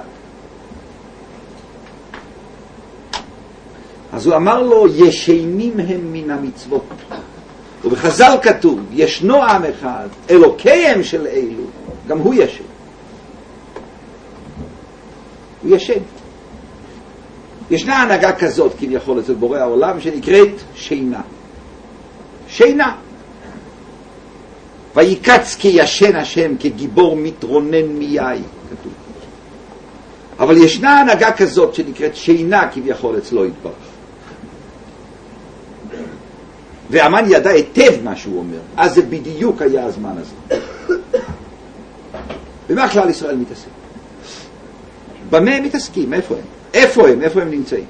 אז הוא אמר לו, ישנים הם מן המצוות. ובחז"ל כתוב, ישנו עם אחד, אלוקיהם של אלו, גם הוא ישן. הוא ישן. ישנה הנהגה כזאת, כביכול, אצל בורא העולם, שנקראת שינה. שינה. ויקץ כישן השם, כגיבור מתרונן מיי, כתוב. אבל ישנה הנהגה כזאת שנקראת שינה, כביכול, אצלו יתברך. והמן ידע היטב מה שהוא אומר. אז זה בדיוק היה הזמן הזה. ומה כלל ישראל מתעסק? במה הם מתעסקים? איפה הם נמצאים?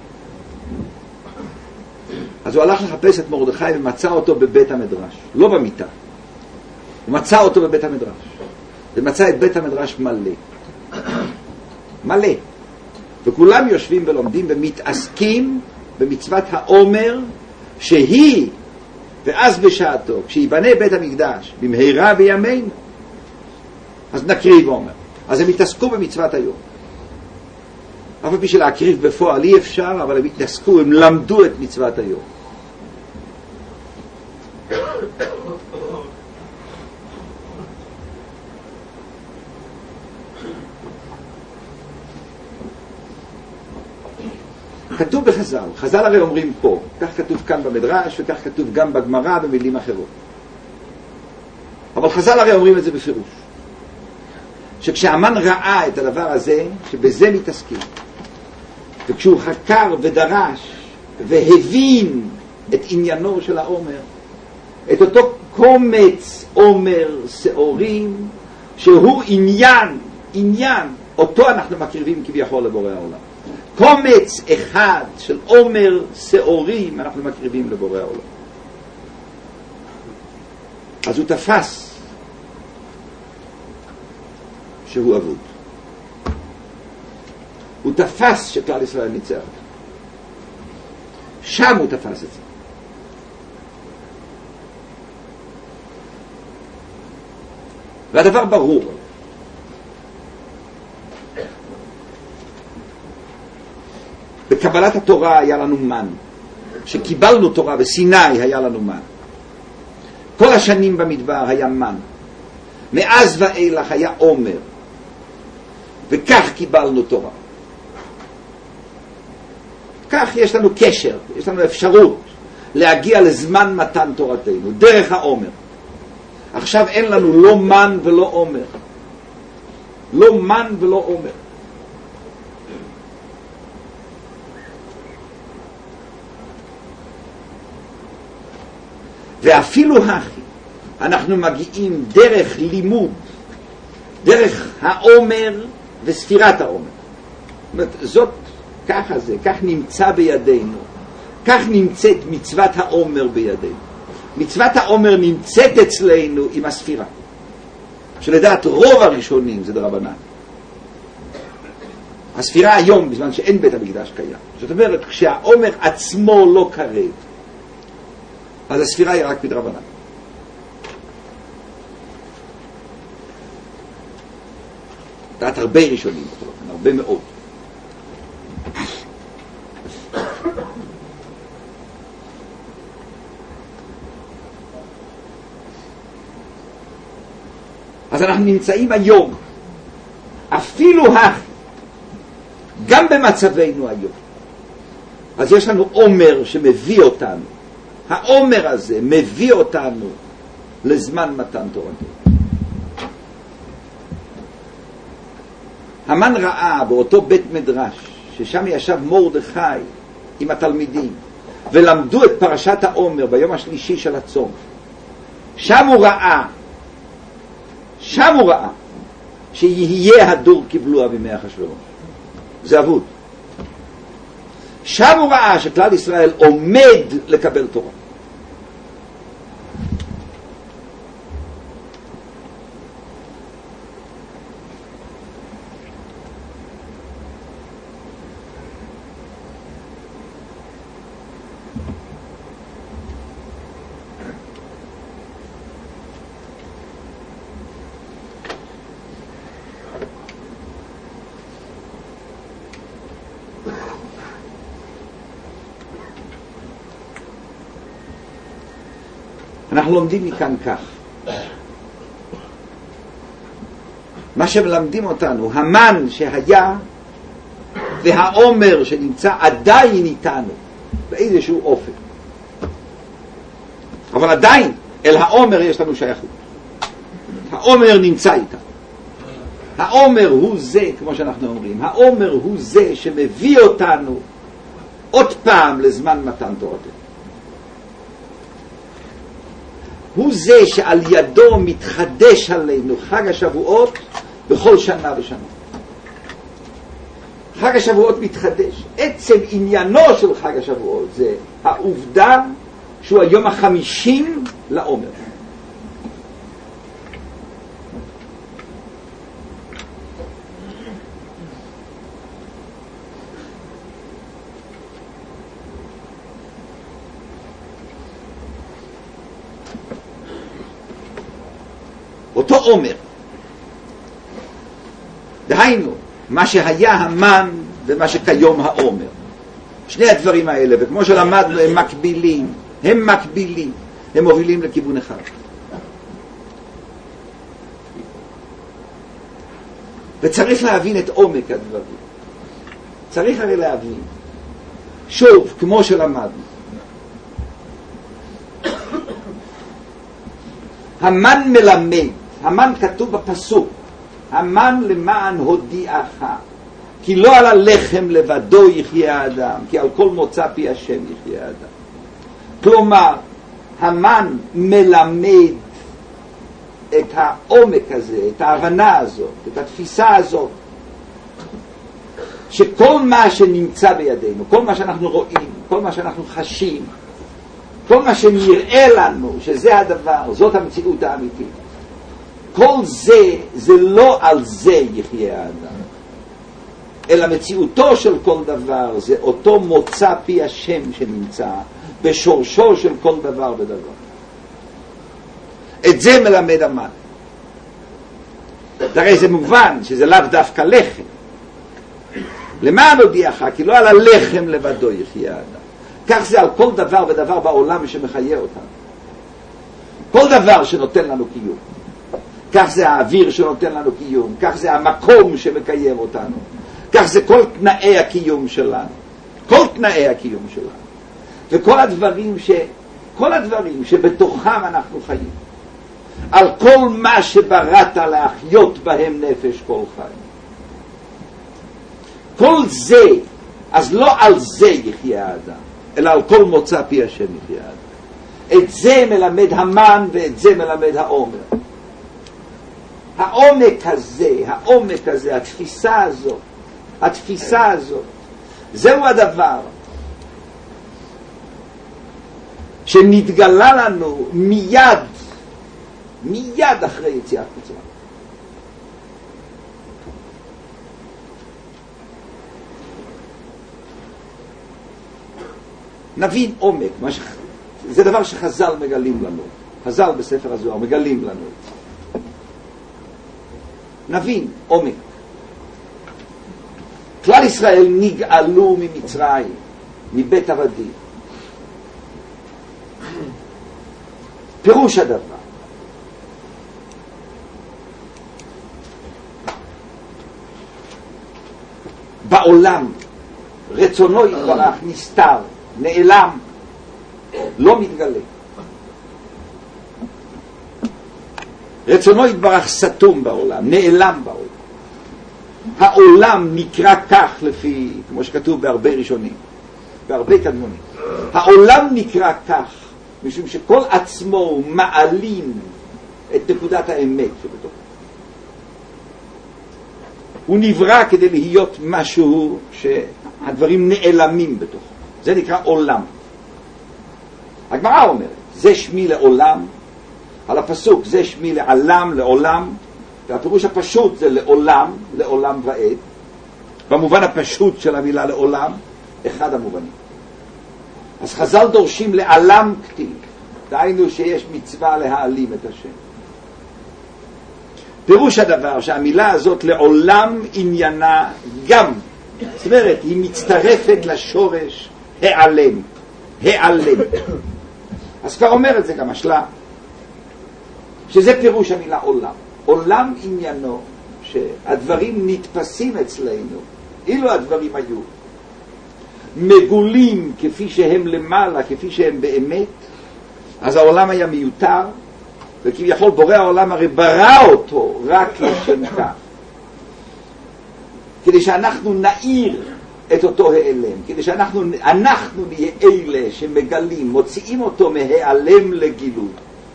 אז הוא הלך לחפש את מרדכי ומצא אותו בבית המדרש, לא במיטה. הוא מצא אותו בבית המדרש. ומצא את בית המדרש מלא. מלא. וכולם יושבים ולומדים ומתעסקים במצוות העומר, שהיא ואז בשעתו, כשיבנה בית המקדש, במהרה בימינו, אז נקריב עומר. אז הם התעסקו במצוות היום. אבל בשביל להקריב בפועל אי אפשר, אבל הם התעסקו, הם למדו את מצוות היום. כתוב בחז"ל, חז"ל הרי אומרים פה, כך כתוב כאן במדרש וכך כתוב גם בגמרא במילים אחרות. אבל חז"ל הרי אומרים את זה בפירוש. שכשהמן ראה את הדבר הזה, שבזה מתעסקים, וכשהוא חקר ודרש והבין את עניינו של העומר, את אותו קומץ עומר שעורים, שהוא עניין, אותו אנחנו מקריבים כביכול לבורא העולם. קומץ אחד של עומר שעורים אנחנו מקריבים לבורא העולם. אז הוא תפס שהוא אבוד. הוא תפס שכלל ישראל ניצח. שם הוא תפס את זה. והדבר ברור. בקבלת התורה היה לנו מן. שקיבלנו תורה בסיני היה לנו מן. כל השנים במדבר היה מן. מאז ואילך היה עומר. וכך קיבלנו תורה. כך יש לנו קשר, יש לנו אפשרות להגיע לזמן מתן תורתנו, דרך העומר. עכשיו אין לנו לא מן ולא עומר. לא מן ולא עומר. ואפילו הכי, אנחנו מגיעים דרך לימוד, דרך העומר וספירת העומר. זאת, ככה זה, כך נמצא בידינו. כך נמצאת מצוות העומר בידינו. מצוות העומר נמצאת אצלנו עם הספירה. שלדעת רוב הראשונים זה דרבנן. הספירה היום, בזמן שאין בית המקדש קיים. זאת אומרת, כשהעומר עצמו לא קרב, אז הספירה היא רק בדרבנן. דעת הרבה ראשונים, הרבה מאוד. אז אנחנו נמצאים היום, אפילו גם במצבנו היום. אז יש לנו עומר שמביא אותנו. העומר הזה מביא אותנו לזמן מתן תורתנו. המן ראה באותו בית מדרש, ששם ישב מרדכי עם התלמידים, ולמדו את פרשת העומר ביום השלישי של הצום. שם הוא ראה שיהיה הדור קיבלוה בימי אחשוורוש. זה אבוד. שם הוא ראה שכלל ישראל עומד לקבל תורה. אנחנו לומדים מכאן כך. מה שמלמדים אותנו, המן שהיה והעומר שנמצא עדיין איתנו באיזשהו אופן. אבל עדיין אל העומר יש לנו שייכות. העומר נמצא איתנו. העומר הוא זה, כמו שאנחנו אומרים, העומר הוא זה שמביא אותנו עוד פעם לזמן מתן תורתנו. הוא זה שעל ידו מתחדש עלינו חג השבועות בכל שנה ושנה. חג השבועות מתחדש. עצם עניינו של חג השבועות זה העובדה שהוא היום ה-50 לעומר. אותו עומר, דהיינו מה שהיה המן ומה שכיום העומר, שני הדברים האלה, וכמו שלמדנו, הם מקבילים, הם מובילים לכיוון אחד. וצריך להבין את עומק הדברים. צריך הרי להבין, שוב, כמו שלמדנו, המן מלמד, המן כתוב בפסוק, המן למען הודיעך, כי לא על הלחם לבדו יחיה האדם, כי על כל מוצא פי השם יחיה האדם. כלומר, המן מלמד את העומק הזה, את ההבנה הזאת, את התפיסה הזאת, שכל מה שנמצא בידינו, כל מה שאנחנו רואים, כל מה שאנחנו חשים, כל מה שנראה לנו שזה הדבר, זאת המציאות האמיתית, כל זה לא על זה יחיה האדם, אלא מציאותו של כל דבר זה אותו מוצא פי השם שנמצא בשורשו של כל דבר ודבר. את זה מלמד המן. הרי זה מובן שזה לאו דווקא לחם. למען הודיעך כי לא על הלחם לבדו יחיה האדם. כך זה על כל דבר ודבר בעולם שמחיה אותנו. כל דבר שנותן לנו קיום. כך זה האוויר שנותן לנו קיום. כך זה המקום שמקיים אותנו. כך זה כל תנאי הקיום שלנו. כל תנאי הקיום שלנו. וכל הדברים שבתוכם אנחנו חיים. על כל מה שבראת להחיות בהם נפש כל חיים. כל זה, אז לא על זה יחיה האדם, אלא על כל מוצא פי השם יחיה האדם. את זה מלמד המן ואת זה מלמד העומר. העומק הזה, התפיסה הזאת, זהו הדבר שנתגלה לנו מיד אחרי יציאת מצרים. נבין עומק, זה דבר שחז"ל מגלים לנו, חז"ל בספר הזוהר מגלים לנו. נבין עומק. כלל ישראל נגאלו ממצרים, מבית עבדים. פירוש הדבר, בעולם רצונו יתברך נסתר, נעלם, לא מתגלה. רצונו יתברך סתום בעולם, נעלם בעולם. העולם נקרא כך לפי, כמו שכתוב בהרבה ראשונים, בהרבה קדמונים. העולם נקרא כך משום שכל עצמו מעלים את נקודת האמת שבתוכו. הוא נברא כדי להיות משהו שהדברים נעלמים בתוכו. זה נקרא עולם. הגמרא אומרת, זה שמי לעולם, על הפסוק זה שמי לעלם, לעולם, והפירוש הפשוט זה לעולם, לעולם ועד. במובן הפשוט של המילה לעולם, אחד המובנים. אז חז"ל דורשים לעלם כתיב, דהיינו שיש מצווה להעלים את השם. פירוש הדבר שהמילה הזאת לעולם עניינה גם, זאת אומרת, היא מצטרפת לשורש העלם, העלם. אז כבר אומר את זה גם השלה, שזה פירוש המילה עולם. עולם עניינו שהדברים נתפסים אצלנו, אילו הדברים היו מגולים כפי שהם למעלה, כפי שהם באמת, אז העולם היה מיותר, וכביכול בורא העולם הרי ברא אותו רק לשם כך, כדי שאנחנו נאיר את אותו העלם, כדי שאנחנו נהיה אלה שמגלים, מוציאים אותו מהעלם לגילוי.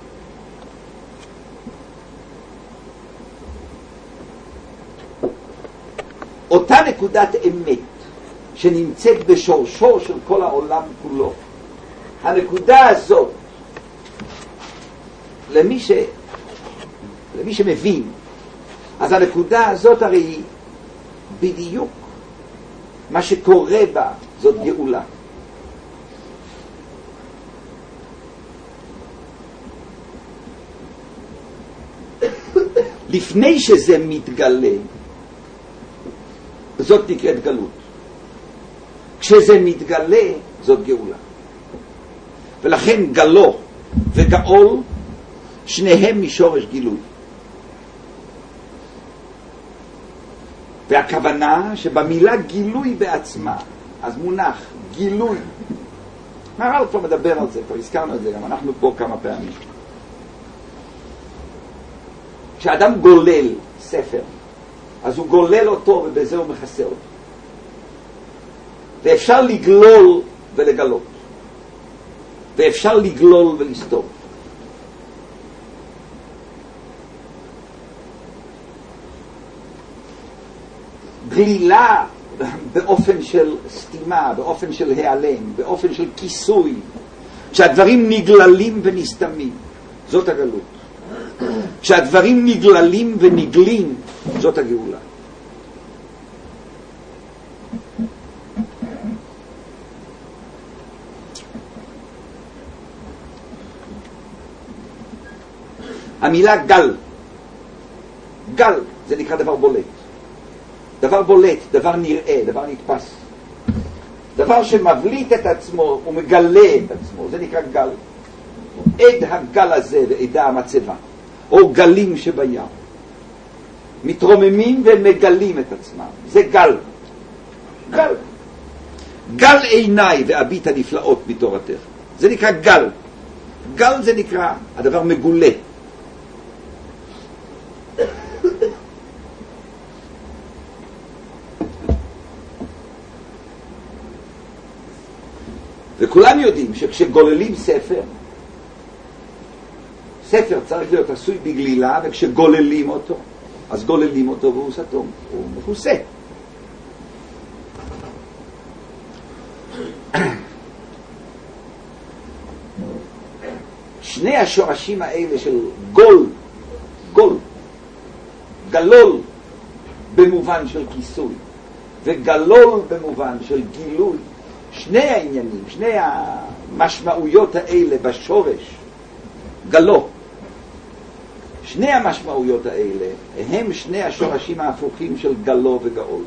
אותה נקודת אמת שנמצאת בשורשו של כל העולם כולו, הנקודה הזאת, למי שמבין, אז הנקודה הזאת הרי היא בדיוק מה שקורה בה, זאת גאולה. לפני שזה מתגלה, זאת נקראת גלות. כשזה מתגלה, זאת גאולה. ולכן גלו וגאול, שניהם משורש גילוי. והכוונה שבמילה גילוי בעצמה, אז מונח גילוי. מהר"ל כבר מדבר על זה, כבר הזכרנו את זה, גם אנחנו פה כמה פעמים. כשאדם גולל ספר, אז הוא גולל אותו ובזה הוא מכסה אותו. ואפשר לגלול ולגלות. ואפשר לגלול ולסתור. גלילה באופן של סתימה, באופן של העלם, באופן של כיסוי, כשהדברים נגללים ונסתמים, זאת הגלות. כשהדברים נגללים ונגלים, זאת הגאולה. המילה גל, גל זה נקרא דבר בולט. דבר בולט, דבר נראה, דבר נתפס. דבר שמבליט את עצמו ומגלה את עצמו, זה נקרא גל. עד הגל הזה ועדה המצבה, או גלים שבים. מתרוממים ומגלים את עצמם, זה גל. גל. גל עיניי ואביט הנפלאות בתורתך. זה נקרא גל. גל זה נקרא הדבר מגולה. וכולם יודעים שכשגוללים ספר, ספר צריך להיות עשוי בגלילה, וכשגוללים אותו, אז גוללים אותו והוא סתום, הוא מכוסה. שני השורשים האלה של גול, גול, גלול במובן של כיסוי, וגלול במובן של גילוי, שני העניינים, שני המשמעויות האלה בשורש, גלו, שני המשמעויות האלה הם שני השורשים ההפוכים של גלו וגאול.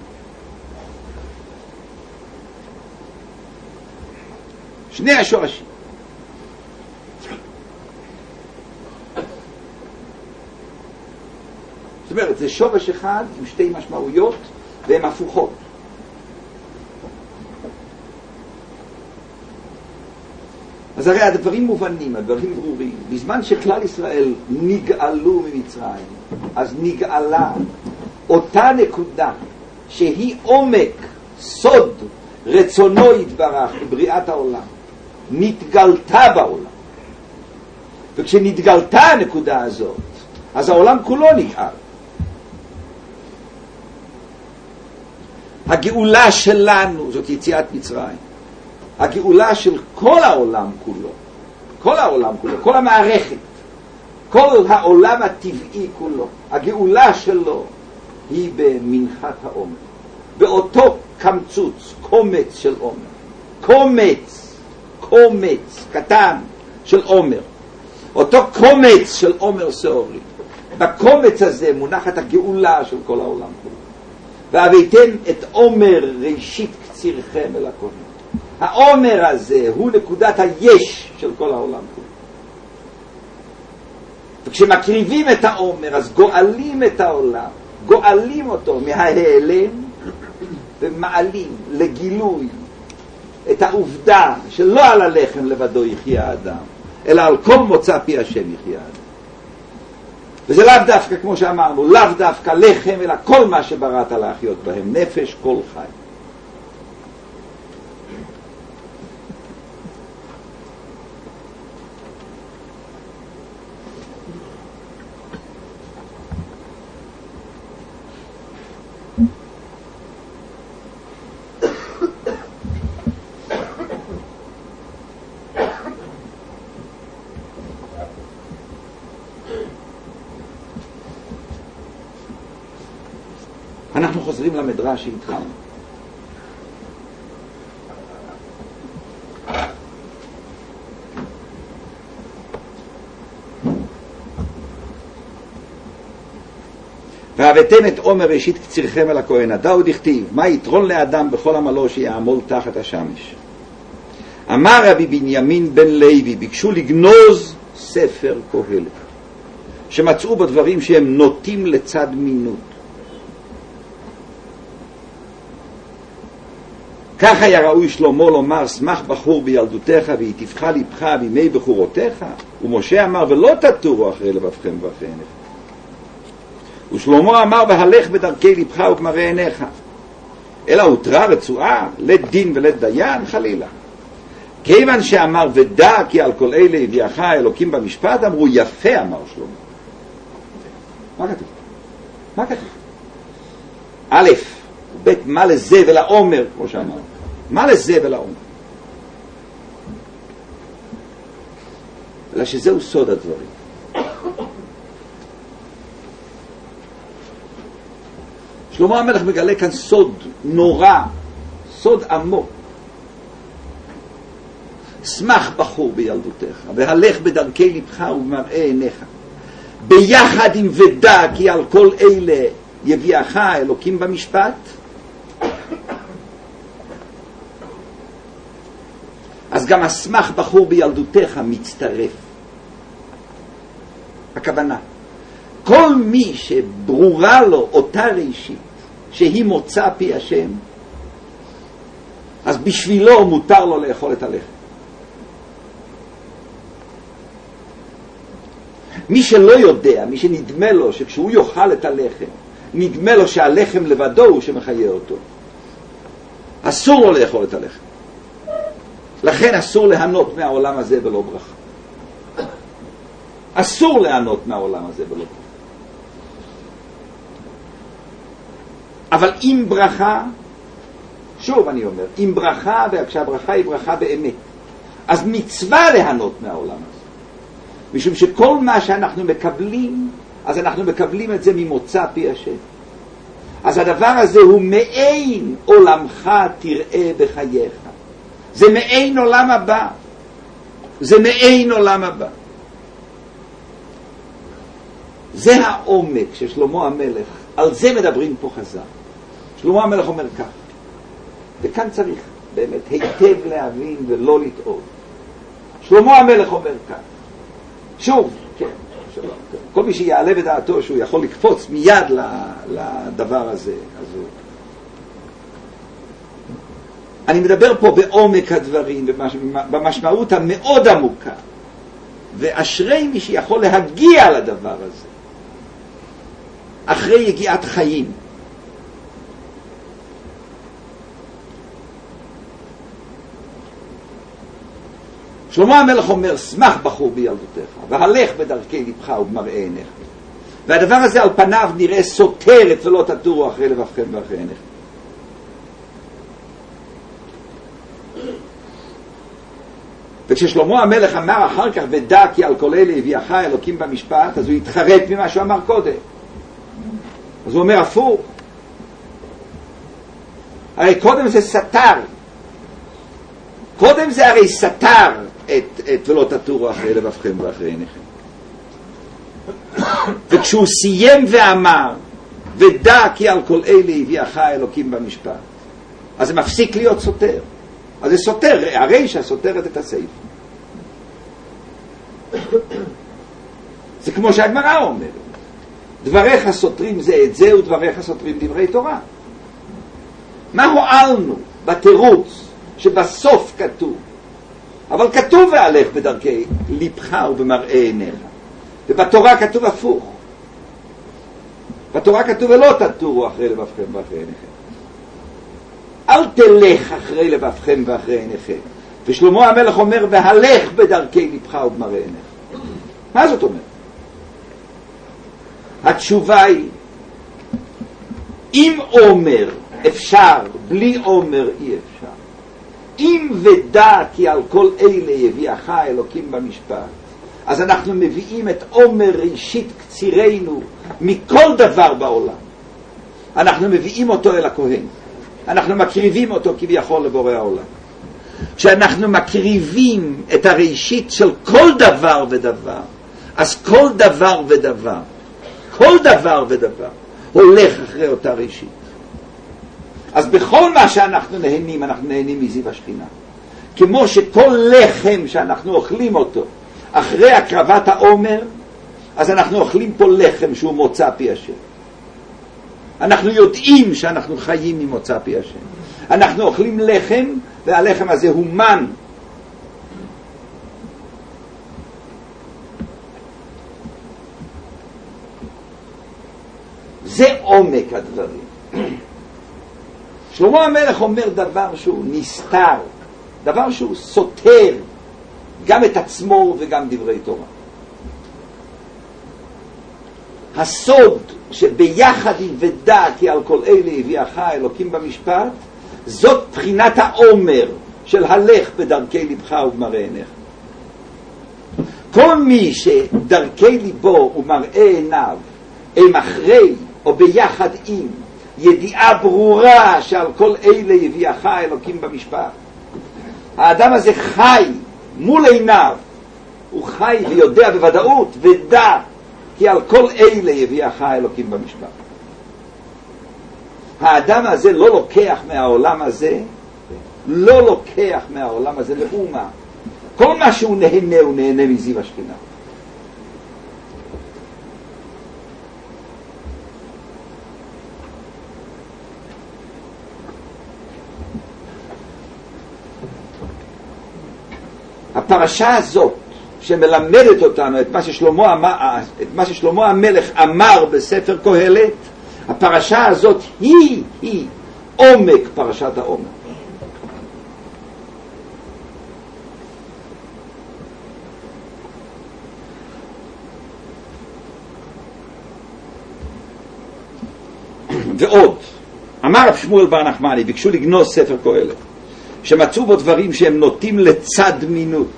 שני השורשים. זאת אומרת, זה שורש אחד עם שתי משמעויות והן הפוכות. אז הרי הדברים מובנים, הדברים ברורים. בזמן שכלל ישראל נגאלו ממצרים, אז נגאלה אותה נקודה שהיא עומק, סוד, רצונו יתברך בבריאת העולם, נתגלתה בעולם. וכשנתגלתה הנקודה הזאת, אז העולם כולו נגאל. הגאולה שלנו זאת יציאת מצרים. הגאולה של כל העולם כולו, כל העולם כולו, כל המערכת, כל העולם הטבעי כולו, הגאולה שלו היא במנחת העומר, באותו קמצוץ, קומץ של עומר, קומץ קטן של עומר, אותו קומץ של עומר סעורי. בקומץ הזה מונחת הגאולה של כל העולם כולו. והבאתם את עומר ראשית קצירכם אל הכהן. העומר הזה הוא נקודת היש של כל העולם כולו. וכשמקריבים את העומר, אז גואלים את העולם, גואלים אותו מההיעלם ומעלים לגילוי את העובדה שלא על הלחם לבדו יחיה האדם, אלא על כל מוצא פי השם יחיה האדם. וזה לאו דווקא, כמו שאמרנו, לאו דווקא לחם, אלא כל מה שבראת להחיות בהם, נפש כל חי. אנחנו חוזרים למדרש שהתחלנו. והבאתם את עומר ראשית קצירכם אל הכהן. הדאו דכתיב, מה יתרון לאדם בכל עמלו שיעמול תחת השמש. אמר רבי בנימין בן לוי, ביקשו לגנוז ספר קהלת, שמצאו בדברים שהם נוטים לצד מינות. כך היה ראוי שלמה לומר, שמח בחור בילדותך ויתפך לבך בימי בחורותיך. ומשה אמר, ולא תטורו אחרי לבבכם ואחרי עיניך. ושלמה אמר, והלך בדרכי לבך וכמראה עיניך. אלא הותרה רצועה לדין ולדיין חלילה. כיוון שאמר ודע כי על כל אלה הביאך אלוקים במשפט, אמרו יפה אמר שלמה. מה כתוב? מה כתוב? א', בית, מה לזה ולעומר, כמו שאמר. מה לזה ולעומר? אלא שזהו סוד הדברים. שלמה המלך מגלה כאן סוד נורא, סוד עמוק. שמח בחור בילדותך, והלך בדרכי לבך ובמראה עיניך. ביחד עם ודע כי על כל אלה יביאך אלוקים במשפט. אז גם השמח בחור בילדותך מצטרף. הכוונה, כל מי שברורה לו אותה ראשית שהיא מוצא פי השם, אז בשבילו מותר לו לאכול את הלחם. מי שלא יודע, מי שנדמה לו שכשהוא יאכל את הלחם, נדמה לו שהלחם לבדו הוא שמחיה אותו, אסור לו לאכול את הלחם. לכן אסור ליהנות מהעולם הזה ולא ברכה. אסור ליהנות מהעולם הזה ולא ברכה. אבל אם ברכה, שוב אני אומר, אם ברכה, וכשהברכה היא ברכה באמת, אז מצווה ליהנות מהעולם הזה. משום שכל מה שאנחנו מקבלים, אז אנחנו מקבלים את זה ממוצא פי השם. אז הדבר הזה הוא מעין עולמך תראה בחייך. זה מעין עולם הבא. זה מעין עולם הבא. זה העומק ששלמה המלך, על זה מדברים פה חז"ל. שלמה המלך אומר כך, וכאן צריך באמת היטב להבין ולא לטעות. שלמה המלך אומר כך, שוב, כן, שלום, כל מי שיעלה בדעתו שהוא יכול לקפוץ מיד לדבר הזה, אז הוא... אני מדבר פה בעומק הדברים, במשמעות המאוד עמוקה, ואשרי מי שיכול להגיע לדבר הזה, אחרי יגיעת חיים. שלמה המלך אומר, שמח בחור בילדותך, והלך בדרכי לבך ובמראה עיניך. והדבר הזה על פניו נראה סותרת ולא תטורו אחרי לבבכם ואחרי עיניך. וכששלמה המלך אמר אחר כך, ודע כי על כל אלה הביאך אלוקים במשפט, אז הוא התחרט ממה שהוא אמר קודם. אז הוא אומר הפוך. הרי קודם זה סתר. קודם זה הרי סתר את ולא תטורו אחרי לבבכם ואחרי עיניכם. וכשהוא סיים ואמר, ודע כי על כל אלה הביאך אלוקים במשפט, אז זה מפסיק להיות סותר. אז זה סותר, הרי שסותרת את הסעיף. זה כמו שהגמרא אומרת, דבריך סותרים זה את זה ודבריך סותרים דברי תורה. מה הועלנו בתירוץ שבסוף כתוב, אבל כתוב והלך בדרכי לבך ובמראה עיניך, ובתורה כתוב הפוך. בתורה כתוב ולא תטורו אחרי לבבכם ואחרי עיניכם. אל תלך אחרי לבבכם ואחרי עיניכם. ושלמה המלך אומר, והלך בדרכי לבך ובמראה עיניך. מה זאת אומרת? התשובה היא, אם אומר אפשר, בלי אומר אי אפשר. אם ודע כי על כל אלה יביאך אלוקים במשפט, אז אנחנו מביאים את אומר ראשית קצירנו מכל דבר בעולם. אנחנו מביאים אותו אל הכהן. אנחנו מקריבים אותו כביכול לבורא העולם. כשאנחנו מקריבים את הראשית של כל דבר ודבר, אז כל דבר ודבר, כל דבר ודבר, הולך אחרי אותה ראשית. אז בכל מה שאנחנו נהנים, אנחנו נהנים מזיו השכינה. כמו שכל לחם שאנחנו אוכלים אותו, אחרי הקרבת העומר, אז אנחנו אוכלים פה לחם שהוא מוצא פי השם. אנחנו יודעים שאנחנו חיים ממוצא פי השם. אנחנו אוכלים לחם, והלחם הזה הוא מן. זה עומק הדברים. שלמה המלך אומר דבר שהוא נסתר, דבר שהוא סותר גם את עצמו וגם דברי תורה. הסוד שביחד עם ודע כי על כל אלה הביאך אלוקים במשפט, זאת בחינת העומר של הלך בדרכי לבך ובמראה עיניך. כל מי שדרכי ליבו ומראה עיניו הם אחרי או ביחד עם ידיעה ברורה שעל כל אלה יביאך אלוקים במשפט, האדם הזה חי מול עיניו, הוא חי ויודע בוודאות ודע כי על כל אלה יביאך אלוקים במשפט. האדם הזה לא לוקח מהעולם הזה, לא לוקח מהעולם הזה לאומה. כל מה שהוא נהנה, הוא נהנה מזיו השכינה. הפרשה הזאת שמלמדת אותנו את מה ששלמה המלך אמר בספר קהלת, הפרשה הזאת היא עומק פרשת העומר. ועוד, אמר רב שמואל בר נחמני, ביקשו לגנוז ספר קהלת, שמצאו בו דברים שהם נוטים לצד מינות.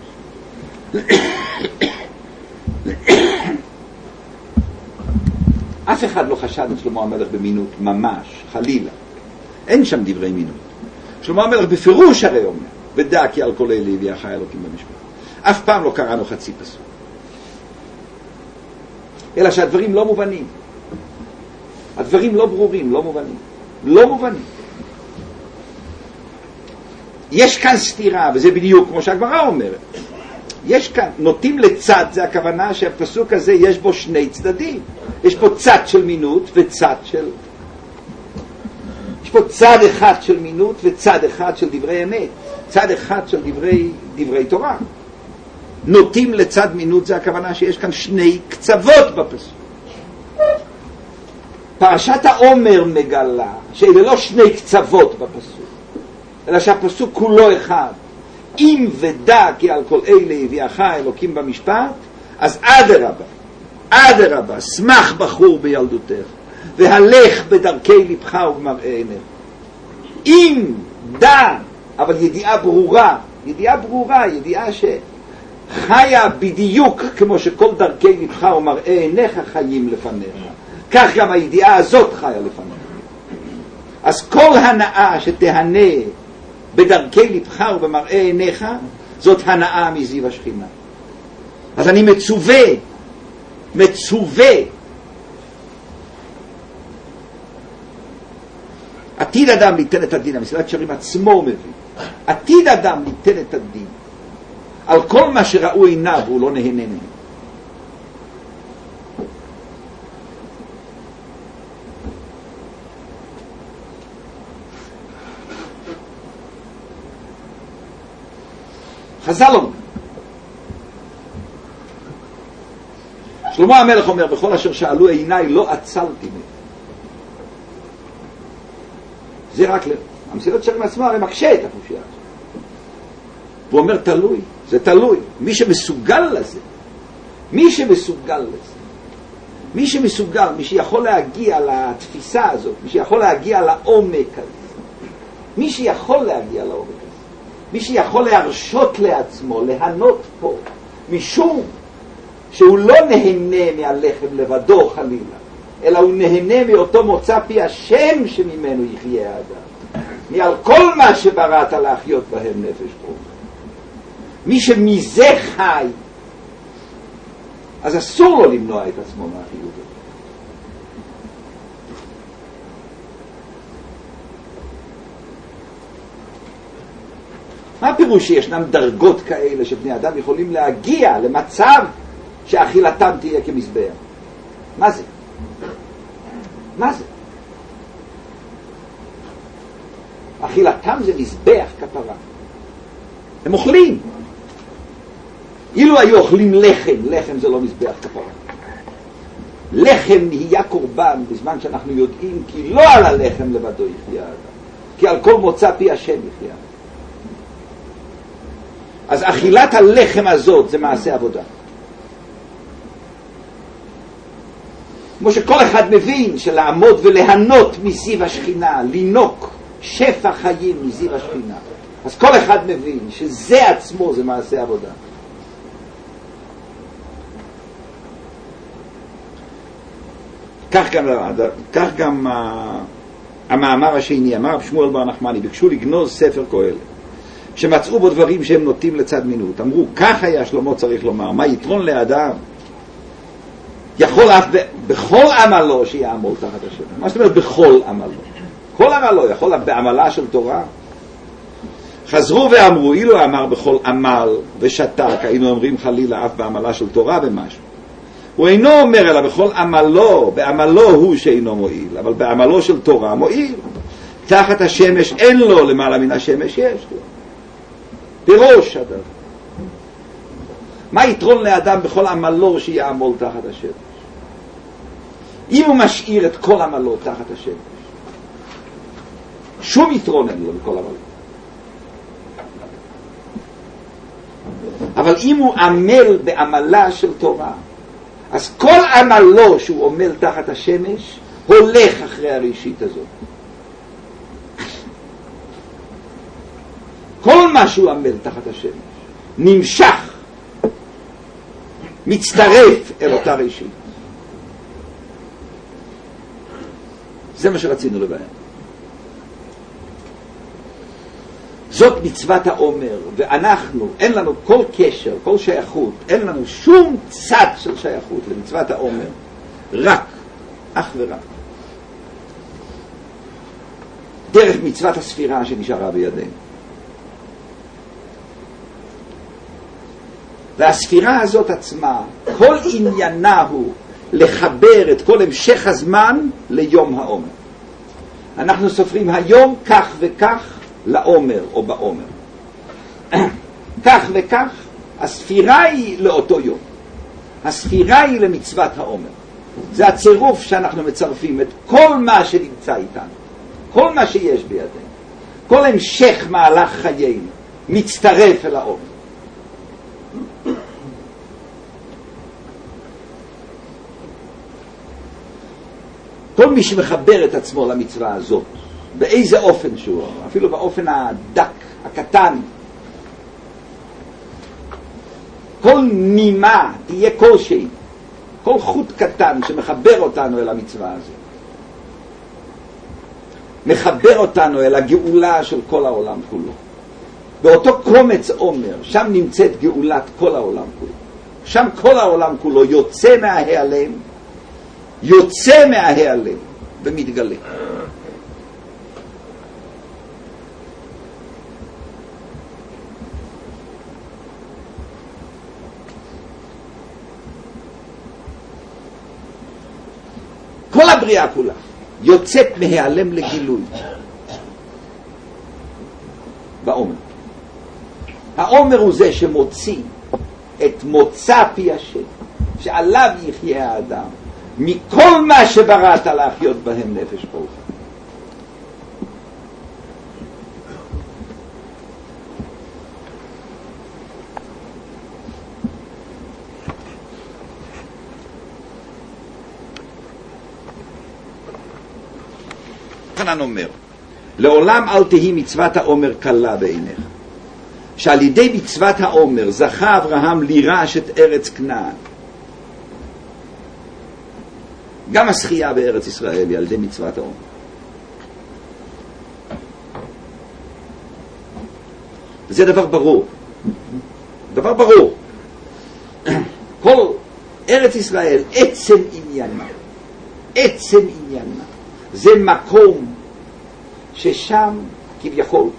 אף אחד לא חשד את שלמה המלך במינות, ממש, חלילה. אין שם דברי מינות. שלמה המלך בפירוש הרי אומר, ודע כי על כל אלה יביאך אלוקים במשפט. אף פעם לא קראנו חצי פסוק. אלא שהדברים לא מובנים. הדברים לא ברורים, לא מובנים. לא מובנים. יש כאן סתירה, וזה בדיוק כמו שהגמרא אומרת. יש כאן, נוטים לצד, זה הכוונה שהפסוק הזה יש בו שני צדדים. יש פה צד של מינות וצד של... יש פה צד אחד של מינות וצד אחד של דברי אמת. צד אחד של דברי תורה. נוטים לצד מינות, זה הכוונה שיש כאן שני קצוות בפסוק. פרשת העומר מגלה שאלה לא שני קצוות בפסוק, אלא שהפסוק כולו אחד. אם ודע כי על כל אלה יביאך אלוקים במשפט, אז אדרבה, שמח בחור בילדותך, והלך בדרכי לבך ובמראה עיניך. אם דע, אבל ידיעה ברורה, ידיעה שחיה בדיוק כמו שכל דרכי לבך ומראה עיניך חיים לפניך. כך גם הידיעה הזאת חיה לפניך. אז כל הנאה שתהנה בדרכי לבך ובמראה עיניך, זאת הנאה מזיו השכינה. אז אני מצווה. עתיד אדם ליתן את הדין, המסילת שרים עצמו מביא. עתיד אדם ליתן את הדין. על כל מה שראו עיניו הוא לא נהנה ממנו. חז"ל אומר, שלמה המלך אומר, בכל אשר שאלו עיניי לא עצלתי מהם. זה רק המסילת שרים עצמו הרי מקשה את הקושיה הזאת. הוא אומר תלוי, זה תלוי. מי שמסוגל לזה, מי שיכול להגיע לתפיסה הזאת, מי שיכול להגיע לעומק הזה, מי שיכול להרשות לעצמו, להנות פה, משום שהוא לא נהנה מהלחם לבדו חלילה, אלא הוא נהנה מאותו מוצא פי השם שממנו יחיה האדם, מעל כל מה שבראת להחיות בהם נפש טוב. מי שמזה חי, אז אסור לו למנוע את עצמו מהחיות. מה הפירוש שישנם דרגות כאלה שבני אדם יכולים להגיע למצב שאכילתם תהיה כמזבח? מה זה? אכילתם זה מזבח כפרה. הם אוכלים. אילו היו אוכלים לחם זה לא מזבח כפרה. לחם נהיה קורבן בזמן שאנחנו יודעים כי לא על הלחם לבדו יחיה האדם, כי על כל מוצא פי השם יחיה. אז אכילת הלחם הזאת זה מעשה עבודה. כמו שכל אחד מבין שלעמוד ולהנות מזיו השכינה, לינוק שפע חיים מזיו השכינה, אז כל אחד מבין שזה עצמו זה מעשה עבודה. כך גם המאמר השני, אמר רב שמואל בר נחמני, ביקשו לגנוז ספר קהלת, שמצאו בו דברים שהם נוטים לצד מינות. אמרו, כך היה שלמה צריך לומר, מה יתרון לאדם? יכול אף בכל עמלו שיעמול תחת השם. מה זאת אומרת בכל עמלו? כל עמלו, יכול אף בעמלה של תורה? חזרו ואמרו, אילו אמר בכל עמל ושתק, היינו אומרים חלילה אף בעמלה של תורה במשהו. הוא אינו אומר אלא בכל עמלו, בעמלו הוא שאינו מועיל, אבל בעמלו של תורה מועיל. תחת השמש אין לו, למעלה מן השמש יש לו. פירוש הדבר. מה יתרון לאדם בכל עמלו שיעמול תחת השמש? אם הוא משאיר את כל עמלו תחת השמש, שום יתרון אין לו בכל עמלו. אבל אם הוא עמל בעמלה של תורה, אז כל עמלו שהוא עמל תחת השמש הולך אחרי הראשית הזאת. כל מה שהוא עמל תחת השמש נמשך, מצטרף אל אותה ראשית. זה מה שרצינו לבאר. זאת מצוות העומר, ואנחנו, אין לנו כל קשר, כל שייכות, אין לנו שום צד של שייכות למצוות העומר, רק, אך ורק, דרך מצוות הספירה שנשארה בידינו. והספירה הזאת עצמה, כל עניינה הוא לחבר את כל המשך הזמן ליום העומר. אנחנו סופרים היום כך וכך לעומר או בעומר. כך וכך, הספירה היא לאותו יום. הספירה היא למצוות העומר. זה הצירוף שאנחנו מצרפים את כל מה שנמצא איתנו, כל מה שיש בידינו, כל המשך מהלך חיינו מצטרף אל העומר. כל מי שמחבר את עצמו למצווה הזאת, באיזה אופן שהוא, אפילו באופן הדק, הקטן, כל נימה תהיה כלשהי, כל חוט קטן שמחבר אותנו אל המצווה הזאת, מחבר אותנו אל הגאולה של כל העולם כולו. באותו קומץ עומר, שם נמצאת גאולת כל העולם כולו. שם כל העולם כולו יוצא מההיעלם, יוצא מההיעלם ומתגלה. כל הבריאה כולה יוצאת מהיעלם לגילוי בעומר. העומר הוא זה שמוציא את מוצא פי השם, שעליו יחיה האדם, מכל מה שבראת להחיות בהם נפש חיים. חנן אומר, לעולם אל תהי מצוות העומר קלה בעיניך, שעל ידי מצוות העומר זכה אברהם לירש את ארץ כנען. גם הזכייה בארץ ישראל היא על ידי מצוות העומר. זה דבר ברור. דבר ברור. כל ארץ ישראל, עצם עניינה, עצם עניינה, זה מקום ששם כביכול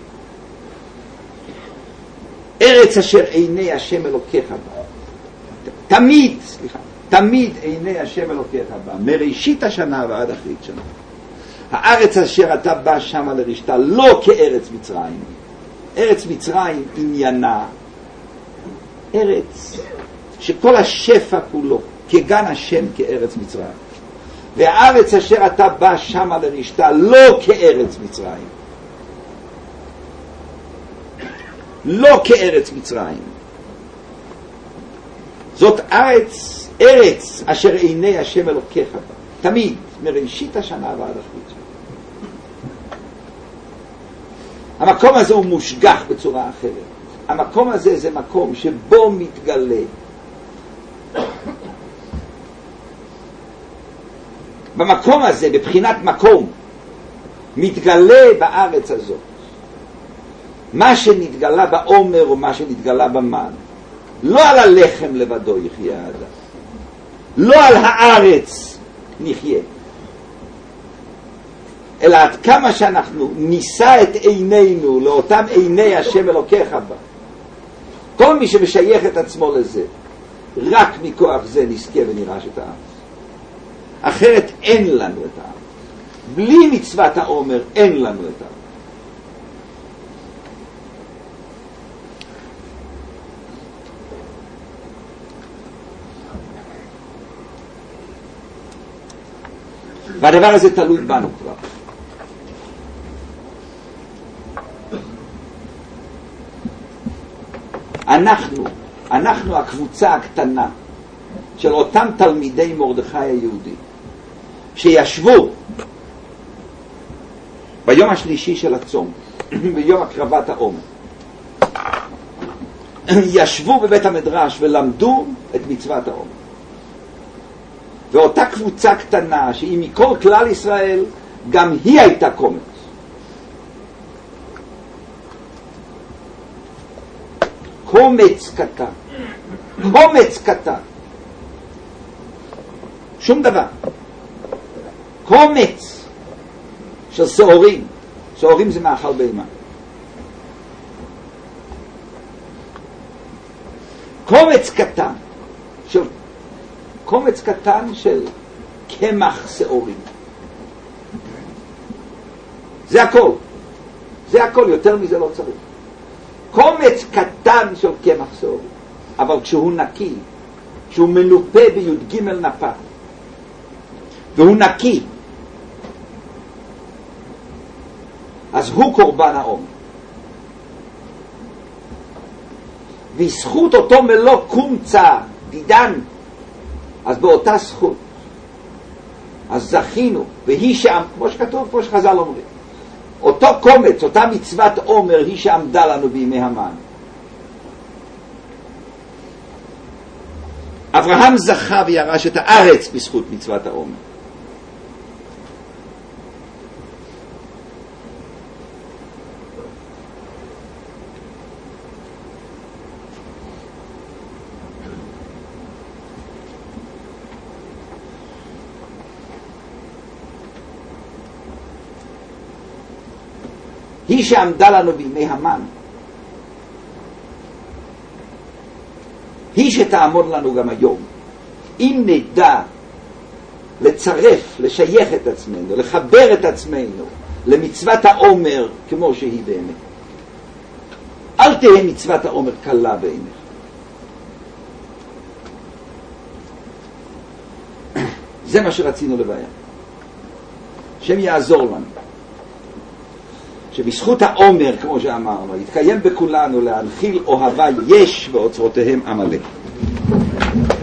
ארץ אשר עיני השם אלוקיך בה, תמיד עיני השם אלוקיך בה, מראשית השנה ועד אחרית שנה. הארץ אשר אתה בא שמה לרשתה, לא כארץ מצרים. ארץ מצרים עניינה ארץ שכל השפע כולו כגן השם כארץ מצרים. והארץ אשר אתה בא שמה לרשתה, לא כארץ מצרים, לא כארץ מצרים. זאת ארץ אשר עיני השם אלוקיך בה, תמיד, מראשית השנה ועד אחרית שנה. המקום הזה הוא מושגח בצורה אחרת. המקום הזה זה מקום שבו מתגלה במקום הזה, בבחינת מקום, מתגלה בארץ הזאת מה שנתגלה בעומר או מה שנתגלה במן. לא על הלחם לבדו יחיה האדם, לא על הארץ נחיה, אלא עד כמה שאנחנו נישא את עינינו לאותם עיני השם אלוקיך בה. כל מי שמשייך את עצמו לזה, רק מכוח זה נזכה ונרעש את הארץ. אחרת אין לנו את הארץ. בלי מצוות העומר אין לנו את הארץ. והדבר הזה תלוי בנו כבר. אנחנו הקבוצה הקטנה של אותם תלמידי מרדכי היהודי שישבו ביום השלישי של הצום, ביום הקרבת העומר, ישבו בבית המדרש ולמדו את מצוות העומר. ואותה קבוצה קטנה שהיא מכל כלל ישראל, גם היא הייתה קומץ. קומץ קטן. קומץ קטן. שום דבר. קומץ של שעורים. שעורים זה מאכל בהמה. קומץ קטן של קומץ קטן של קמח שעורים. זה הכל. זה הכל, יותר מזה לא צריך. קומץ קטן של קמח שעורים. אבל כשהוא נקי, כשהוא מנופה בי"ג נפה, והוא נקי, אז הוא קורבן העומר. בזכות אותו מלוא קומצה, דידן, אז באותה זכות, אז זכינו, והיא שעם, כמו שכתוב, כמו שחז"ל אומרים, אותו קומץ, אותה מצוות עומר, היא שעמדה לנו בימי המן. אברהם זכה וירש את הארץ בזכות מצוות העומר. היא שעמדה לנו בימי המן, היא שתעמוד לנו גם היום. אם נדע לצרף, לשייך את עצמנו, לחבר את עצמנו למצוות העומר כמו שהיא באמת. אל תהיה מצוות העומר קלה בעיניך. זה מה שרצינו לבעיה. השם יעזור לנו שבזכות העומר, כמו שאמרנו, יתקיים בכולנו להנחיל אוהבה יש ואוצרותיהם עמלק.